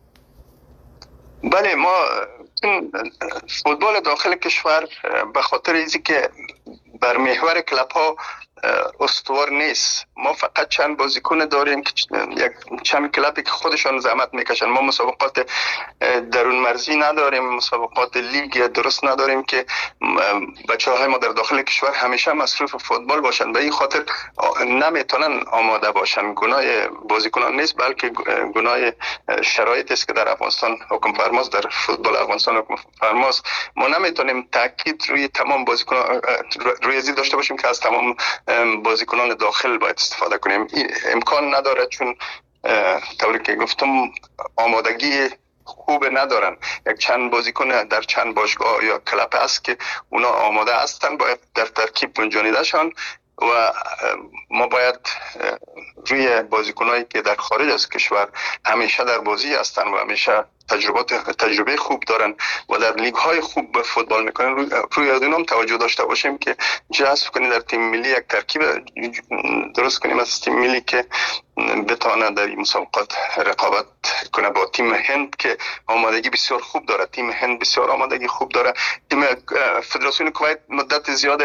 بله، ما فوتبال داخل کشور به خاطر اینکه که بر محور کلاب ها استوار نیست. ما فقط چند بازیکن داریم که یک چند کلابی که خودشان زحمت میکشن. ما مسابقات درون مرزی نداریم، مسابقات لیگ درست نداریم که بچه‌های ما در داخل کشور همیشه مصروف فوتبال باشن. به این خاطر نمیتونن آماده باشن. گناه بازیکنان نیست بلکه گناه شرایط است که در افغانستان حکم فرماست، در فوتبال افغانستان حکم فرماست. ما نمیتونیم تاکید روی تمام بازیکنان روی ازی داشته باشیم که از تمام بازیکنان داخل باید استفاده کنیم. این امکان نداره، چون طوری که گفتم آمادگی خوب ندارن. یک چند بازیکن در چند باشگاه یا کلاب هست که اونا آماده هستن، باید در ترکیب گنجانیده شن و ما باید روی بازیکنایی که در خارج از کشور همیشه در بازی هستن و همیشه تجربات تجربه خوب دارن و در لیگ های خوب به فوتبال میکنن، روی, روی از اینام توجه داشته باشیم که جذب کنیم در تیم ملی، یک ترکیب درست کنیم از تیم ملی که بتونه در این مسابقات رقابت کنه با تیم هند که آمادگی بسیار خوب داره. تیم هند بسیار آمادگی خوب داره. تیم فدراسیون کویت مدت زیاد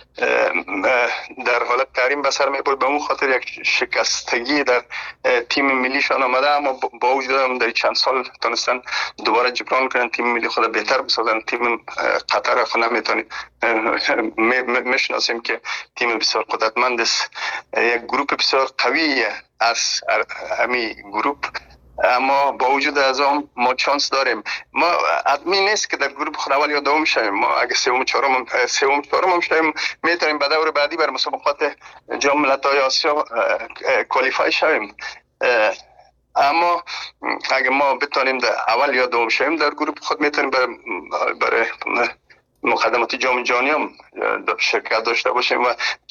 در حالت تحریم به سر میبرد، به اون خاطر یک شکستگی در تیم ملیشان آمده، اما با وجود هم در چند سال تونستن دوباره جبران کنن، تیم ملی خود بهتر بسازن. تیم قطر خود نمیتونید میشناسیم که تیم بسیار قدرتمند است، یک گروه بسیار قوی از همین گروه، اما با وجود از آن ما چانس داریم. ما حتمی نیست که در گروه خود اول یا دوم شویم. ما اگه سوم چهارم سوم چهارم شویم میتونیم به دور بعدی بر مسابقات جام ملت‌های آسیا کوالیفای شویم. اما اگه ما بتونیم در اول یا دوم شویم در گروه خود میتونیم برای برای مقدمات جام جهانی هم شرکت داشته باشیم و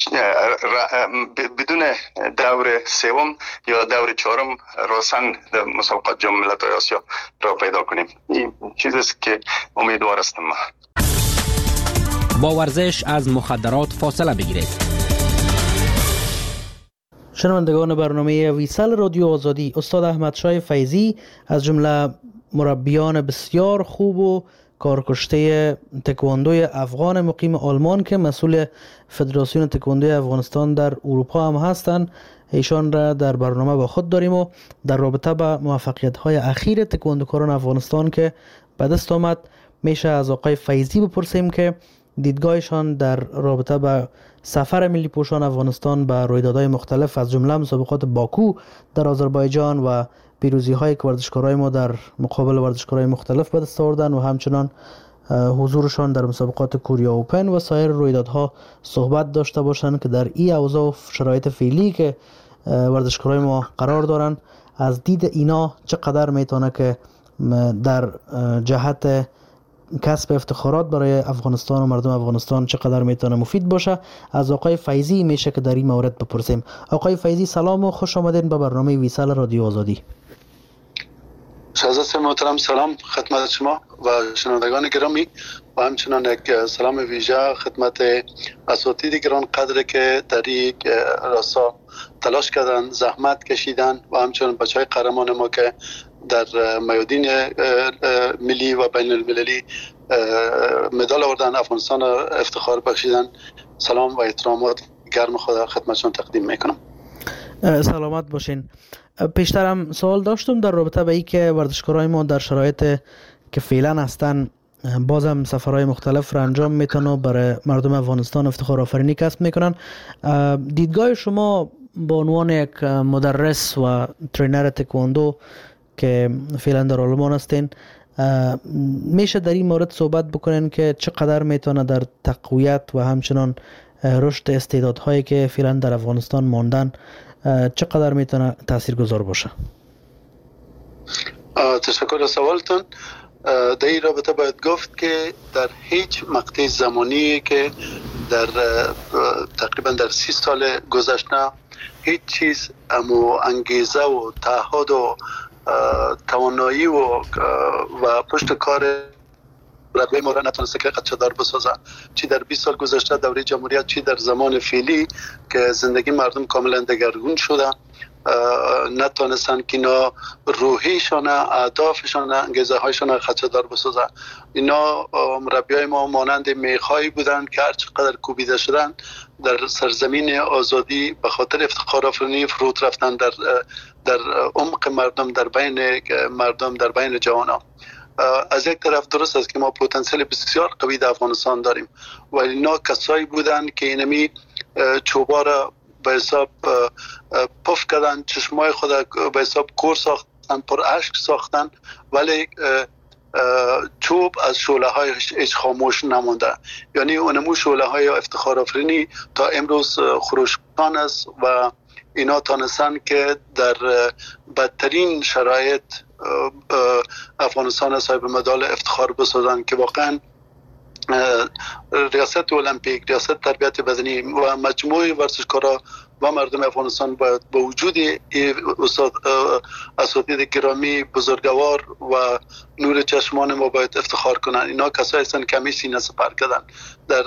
بدون دور سوم یا دور چهارم راسن در مسابقات جام ملت‌های آسیا را پیدا کنیم. این چیزی است که امیدوار هستم. با ورزش از مخدرات فاصله بگیرید. شنوندگان برنامه ویسل رادیو آزادی، استاد احمد شاه فیضی از جمله مربیان بسیار خوب و کارکشته تکواندوی افغان مقیم آلمان که مسئول فدراسیون تکواندوی افغانستان در اروپا هم هستند، ایشان را در برنامه با خود داریم و در رابطه با موفقیت‌های اخیر تکواندوکاران افغانستان که به دست آمد میشه از آقای فیضی بپرسیم که دیدگاهشان در رابطه با سفر ملی پوشان افغانستان به رویدادهای مختلف از جمله مسابقات باکو در آذربایجان و پیروزی های که ورزشکارای ما در مقابل ورزشکارای مختلف به دست آوردن و همچنان حضورشان در مسابقات کوریا اوپن و سایر رویدادها صحبت داشته باشند که در این اوضاع و شرایط فعلی که ورزشکارای ما قرار دارن از دید اینا چقدر میتونه که در جهت کسب افتخارات برای افغانستان و مردم افغانستان چقدر میتونه مفید باشه. از آقای فیضی میشه که در این مورد بپرسیم. آقای فیضی سلام و خوش آمدین به برنامه ویسال رادیو آزادی. شهزاده محترم سلام خدمت شما و شنوندگان گرامی و همچنان یک سلام ویژه خدمت اساتید گران قدر که در این راستا تلاش کردن، زحمت کشیدن و همچنان بچهای قهرمان ما که در میادین ملی و بین المللی مدال آوردن، افغانستان افتخار بخشیدن. سلام و احترامات گرم خود خدمتشان تقدیم میکنم. سلامت باشین. پیشترم سوال داشتم در رابطه به این که ورزشکارای ما در شرایط که فعلا هستن بازم سفرهای مختلف را انجام میتونن و برای مردم افغانستان افتخار آفرینی کسب میکنن. دیدگاه شما به عنوان یک مدرس و ترینر تکواندو که فعلا در آلمان هستین میشه در این مورد صحبت بکنین که چقدر میتونه در تقویت و همچنان رشد استعدادهایی که فعلا در افغانستان ماندن چقدر میتونه تاثیرگذار باشه؟ تشکر از سوالتون. در این رابطه باید گفت که در هیچ مقطع زمانی که در تقریبا در سی سال گذشته هیچ چیز امو انگیزه و تعهد و توانایی و و پشت کار رقبه ما را نتونسته که قدردان بسازه، چی در بیست سال گذشته دوره جمهوریت، چی در زمان فعلی که زندگی مردم کاملا دگرگون شده، نتونستن که اینا روحیشان، اهدافشان، انگیزه هایشان قدردان بسازه. اینا مربیای ما مانند میخایی بودند که هر چقدر کوبیده شدن در سرزمین آزادی به خاطر افتخار آفرینی فرود رفتن در در عمق مردم، در بین مردم، در بین جوانان. از یک طرف درست است که ما پتانسیل بسیار قوی در افغانستان داریم و اینا کسایی بودند که اینمی چوبا را به حساب پف کردن، چشمای خود به حساب کور ساختن، پر اشک ساختن، ولی چوب از شعله هایش هیچ خاموش نمونده. یعنی اونمو شعله های افتخار آفرینی تا امروز خروشان است و اینا تانستن که در بدترین شرایط افغانستان صاحب مدال افتخار بسازن که واقعا ریاست المپیک، ریاست تربیت بدنی و مجموعه ورزشکارا و مردم افغانستان باید با وجود استاد اساتید گرامی بزرگوار و نور چشمان ما باید افتخار کنن. اینا کسایی هستند که همیشه سینه سپر کردن در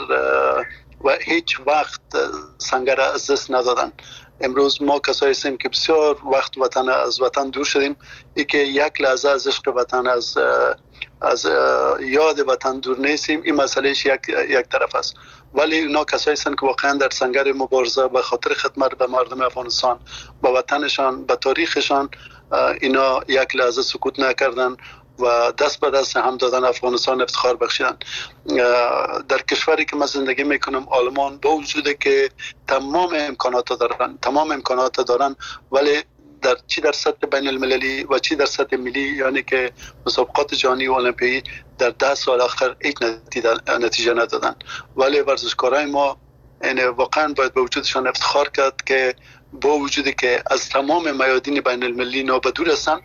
و هیچ وقت سنگر از دست ندادن. امروز ما کسایی هستیم که بسیار وقت وطن از وطن دور شدیم، ای که یک لحظه از عشق وطن، از از یاد وطن دور نیستیم. این مسئلهش یک یک طرف است، ولی اونا کسایی هستند که واقعا در سنگر مبارزه به خاطر خدمت به مردم افغانستان، به وطنشان، به تاریخشان، اینا یک لحظه سکوت نکردن و دست به دست هم دادن افغانستان افتخار بخشیدن. در کشوری که من زندگی میکنم آلمان، با وجود که تمام امکانات دارن تمام امکانات دارن ولی در چی در سطح بین المللی و چی در سطح ملی، یعنی که مسابقات جهانی و المپیایی در ده سال آخر هیچ نتیجه ندادن. ولی ورزشکارای ما یعنی واقعا باید به وجودشان افتخار کرد که با وجودی که از تمام میادین بین المللی نابدور هستن،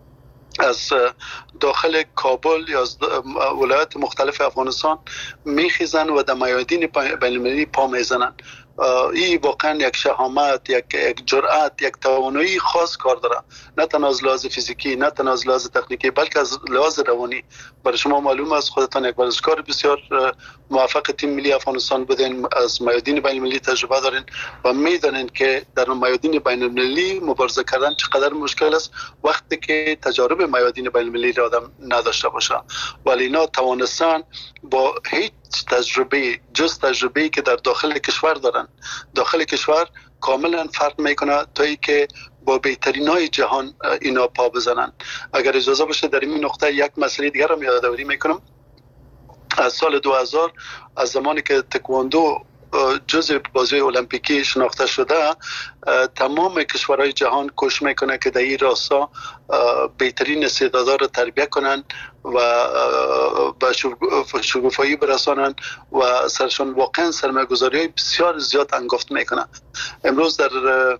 از داخل کابل یا از ولایات مختلف افغانستان میخیزن و در میادین بین المللی پا میزنن. این واقعا یک شهامت، یک یک جرأت، یک توانایی خاص کار داره، نه تنها از لحاظ فیزیکی، نه تنها از لحاظ تکنیکی، بلکه از لحاظ روانی. برای شما معلوم است، خودتان یک ورزشکار بسیار موفق تیم ملی افغانستان بودین، از میادین بین المللی تجربه دارین و میدونین که در میادین بین المللی مبارزه کردن چقدر مشکل است وقتی که تجارب میادین بین المللی را آدم نداشته باشه. ولی اینا توانستن با هیچ تجربه جز تجربه‌ای که در داخل کشور دارن، داخل کشور کاملا فرق میکنه تا ای که با بهترینای جهان اینا پا بزنن. اگر اجازه باشه در این نقطه یک مسئله دیگر رو یادآوری میکنم. از سال دو هزار، از زمانی که تکواندو جزء بازی المپیکی شناخته شده، تمام کشورهای جهان کوشش میکنه که در این راستا بهترین استعدادها را تربیت کنن و به شکوفایی برسانن و سرشان واقعا سرمایه‌گذاری بسیار زیاد انگفت میکنن. امروز در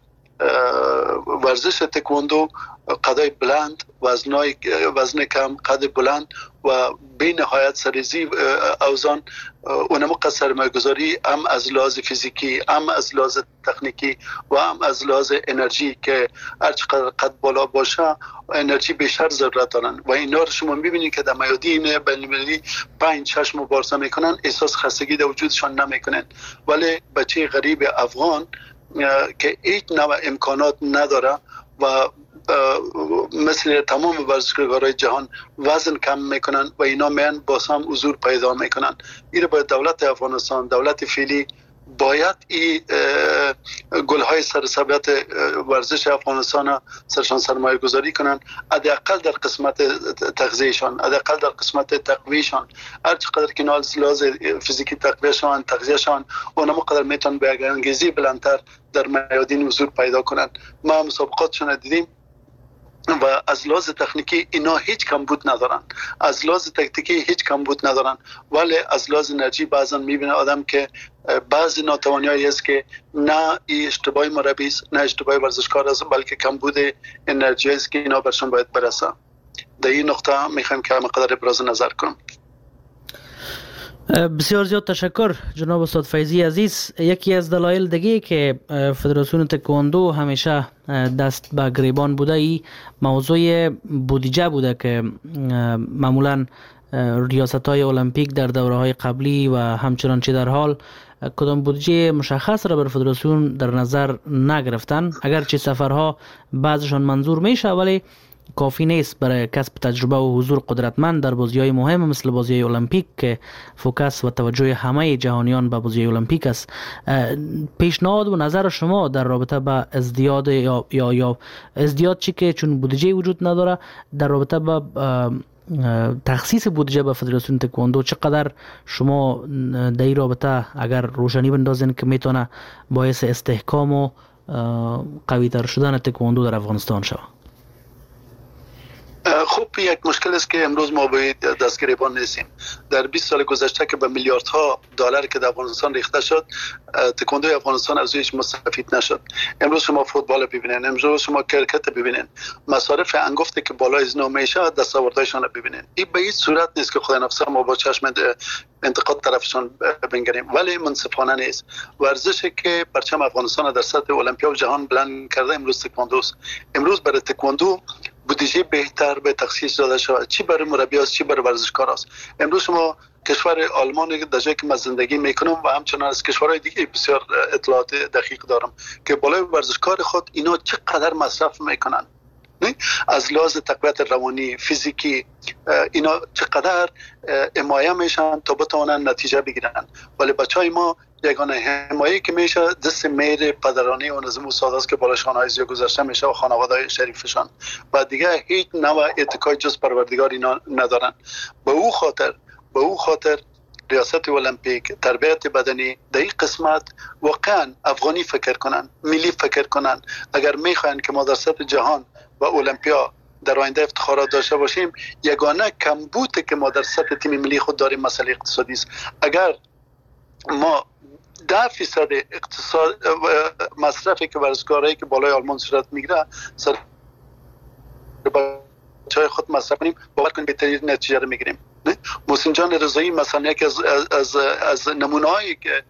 ورزش تکواندو قدای بلند، وزنای وزن کم، قد بلند و به نهایت سریزی اوزان اونم قد سرمایه‌گذاری هم از لحاظ فیزیکی، هم از لحاظ تکنیکی و هم از لحاظ انرژی که هر چقدر قد بالا باشه انرژی بیشتر ضرورت دارن و اینا رو شما میبینید که در میادین بین‌المللی پنج شش مبارزه میکنن، احساس خستگی در وجودشان نمیکنن. ولی بچه غریب افغان که هیچ نوع امکانات نداره و مثل تمام ورزشکارهای جهان وزن کم میکنن و اینا میان باز هم حضور پیدا میکنن. این باید دولت افغانستان، دولت فعلی باید این گلهای سرسبیت ورزش افغانستان سرشان سرمایه گذاری کنن، حداقل در قسمت تغذیهشان، حداقل در قسمت تقویهشان، هر چقدر که ناز لحاظ فیزیکی تقویهشان، تغذیهشان اونم قدر میتون به انگیزی بلندتر در میادین حضور پیدا کنن. ما مسابقاتشون دیدیم و از لحاظ تکنیکی اینا هیچ کمبود ندارن، از لحاظ تکتیکی هیچ کمبود ندارن، ولی از لحاظ انرژی بعضا میبینه آدم که بعضی ناتوانیایی است که نه ای اشتباهی مربی است، نه اشتباهی ورزشکار است، بلکه کمبود انرژی است که اینا برشون باید برسه. در این نقطه میخوایم که همقدر ابراز نظر کنم. بسیار زیاد تشکر جناب استاد فیضی عزیز. یکی از دلایل دیگه که فدراسیون تکواندو همیشه دست به گریبان بوده ای موضوع بودجه بوده که معمولا ریاست‌های المپیک در دوره‌های قبلی و همچنان چه در حال کدام بودجه مشخص را بر فدراسیون در نظر نگرفتن. اگرچه سفرها بعضشان منظور میشه ولی کافی نیست برای کسب تجربه و حضور قدرتمند در بازی‌های مهم مثل بازی‌های المپیک که فوکس و توجه همه جهانیان به بازی‌های المپیک است. پیشنهاد و نظر شما در رابطه با ازدیاد یا یا یا ازدیاد چی که چون بودجه وجود نداره در رابطه با تخصیص بودجه به فدراسیون تکواندو چقدر شما در این رابطه اگر روشنی بندازین که میتونه باعث استحکام و قوی‌تر شدن تکواندو در افغانستان شود؟ خب یک مشکل است که امروز ما به دستگریبان نیستیم. در بیست سال گذشته که به میلیاردها دلار که در افغانستان ریخته شد، تکواندوی افغانستان از هیچ مستفید نشد. امروز شما فوتبال ببینین، امروز شما کرکت ببینین، مصارف انگفتی که بالای از نو میشه دستاوردهایشان رو ببینین. این به هیچ صورت نیست که خدای نفسه ما با چشم انتقاد طرفشان بنگریم، ولی منصفانه نیست. ورزشی که پرچم افغانستان در سطح المپیا و جهان بلند کرده امروز تکواندوست. امروز برای تکواندو بودجه بهتر به تخصیص داده شود، چی برای مربی است، چی برای ورزشکار است. امروز شما کشور آلمان در جایی که من زندگی میکنم و همچنان از کشورهای دیگه بسیار اطلاعات دقیق دارم که بالای ورزشکار خود اینا چقدر مصرف میکنن، از لحاظ تقویت روانی، فیزیکی، اینا چقدر حمایه میشن تا بتوانن نتیجه بگیرن. ولی بچهای ما یگانه حمایه که میشه دست میر پدرانه و نظم استاد است که بالا شانه‌های زیاد گذاشته میشه و خانواده شریفشان و دیگه هیچ نوع اتکای جز پروردگار اینا ندارن. به او خاطر به او خاطر ریاست المپیک، تربیت بدنی در این قسمت واقعا افغانی فکر کنن، ملی فکر کنن. اگر میخواین که ما در سطح جهان و المپیا در آینده افتخارات داشته باشیم، یگانه کمبود که ما در سطح تیم ملی خود داریم مسئله اقتصادی است. اگر ما ده فیصد اقتصاد مصرفی که ورزشکارایی که بالای آلمان صورت میگیره سر بچهای خود مصرف کنیم، باور کنیم بهترین نتیجه رو میگیریم. محسن جان رضایی مثلا یکی از از از نمونه‌هایی که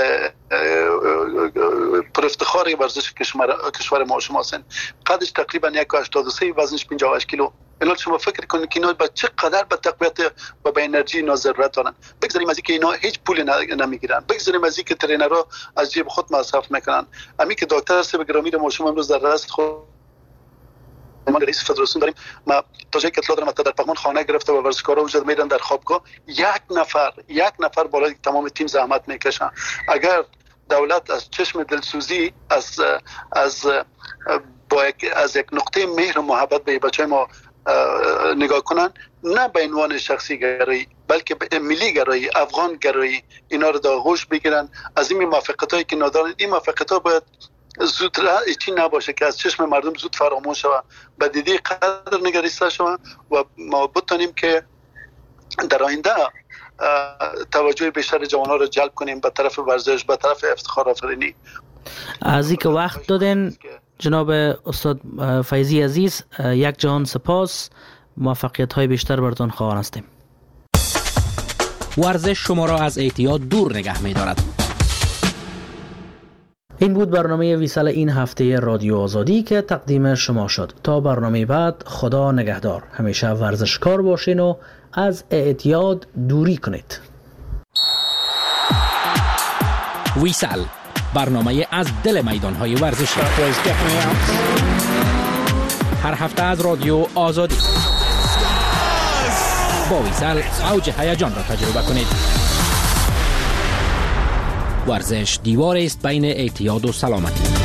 پر افتخار ورزش کشور کشور ما شما هستند. قدش تقریبا یک و هشتاد و سه، وزنش پنجاه و هشت کیلو. اینا شما فکر کنید که اینا با چه قدر به تقویت و به انرژی اینا ضرورت دارن. بگذاریم از اینکه اینا هیچ پولی نمیگیرن، بگذاریم از اینکه ترینرها از جیب خود مصرف میکنن. همین که دکتر سیب گرامی رو ما شما امروز در رأس خود ما رئیس فدراسیون داریم، ما تا جایی که اطلاع دارم حتی در پغمان خانه گرفته و ورزشکارا وجود میدن در خوابگاه، یک نفر یک نفر بالای تمام تیم زحمت میکشن. اگر دولت از چشم دلسوزی از از با یک از یک نقطه مهر و محبت به بچهای ما نگاه کنن، نه به عنوان شخصی گرایی بلکه ملی گرایی، افغان گرایی اینا رو در آغوش بگیرن. از این موافقت هایی که ندارن، این موافقت ها باید زود چی نباشه که از چشم مردم زود فراموش شود، به دیده قدر نگریسته شود و ما بتونیم که در آینده توجه بیشتر جوانان رو جلب کنیم به طرف ورزش، به طرف افتخار آفرینی. از اینکه وقت دادن جناب استاد فیضی عزیز، یک جهان سپاس. موفقیت های بیشتر براتون خواهان هستیم. ورزش شما را از اعتیاد دور نگه می دارد. این بود برنامه ویسال این هفته رادیو آزادی که تقدیم شما شد. تا برنامه بعد، خدا نگهدار. همیشه ورزشکار باشین و از اعتیاد دوری کنید. ویسال، برنامه از دل میدان‌های ورزشی. هر هفته از رادیو آزادی. با ویسال اوج هیجان را تجربه کنید. ورزش دیواری است بین اعتیاد و سلامتی.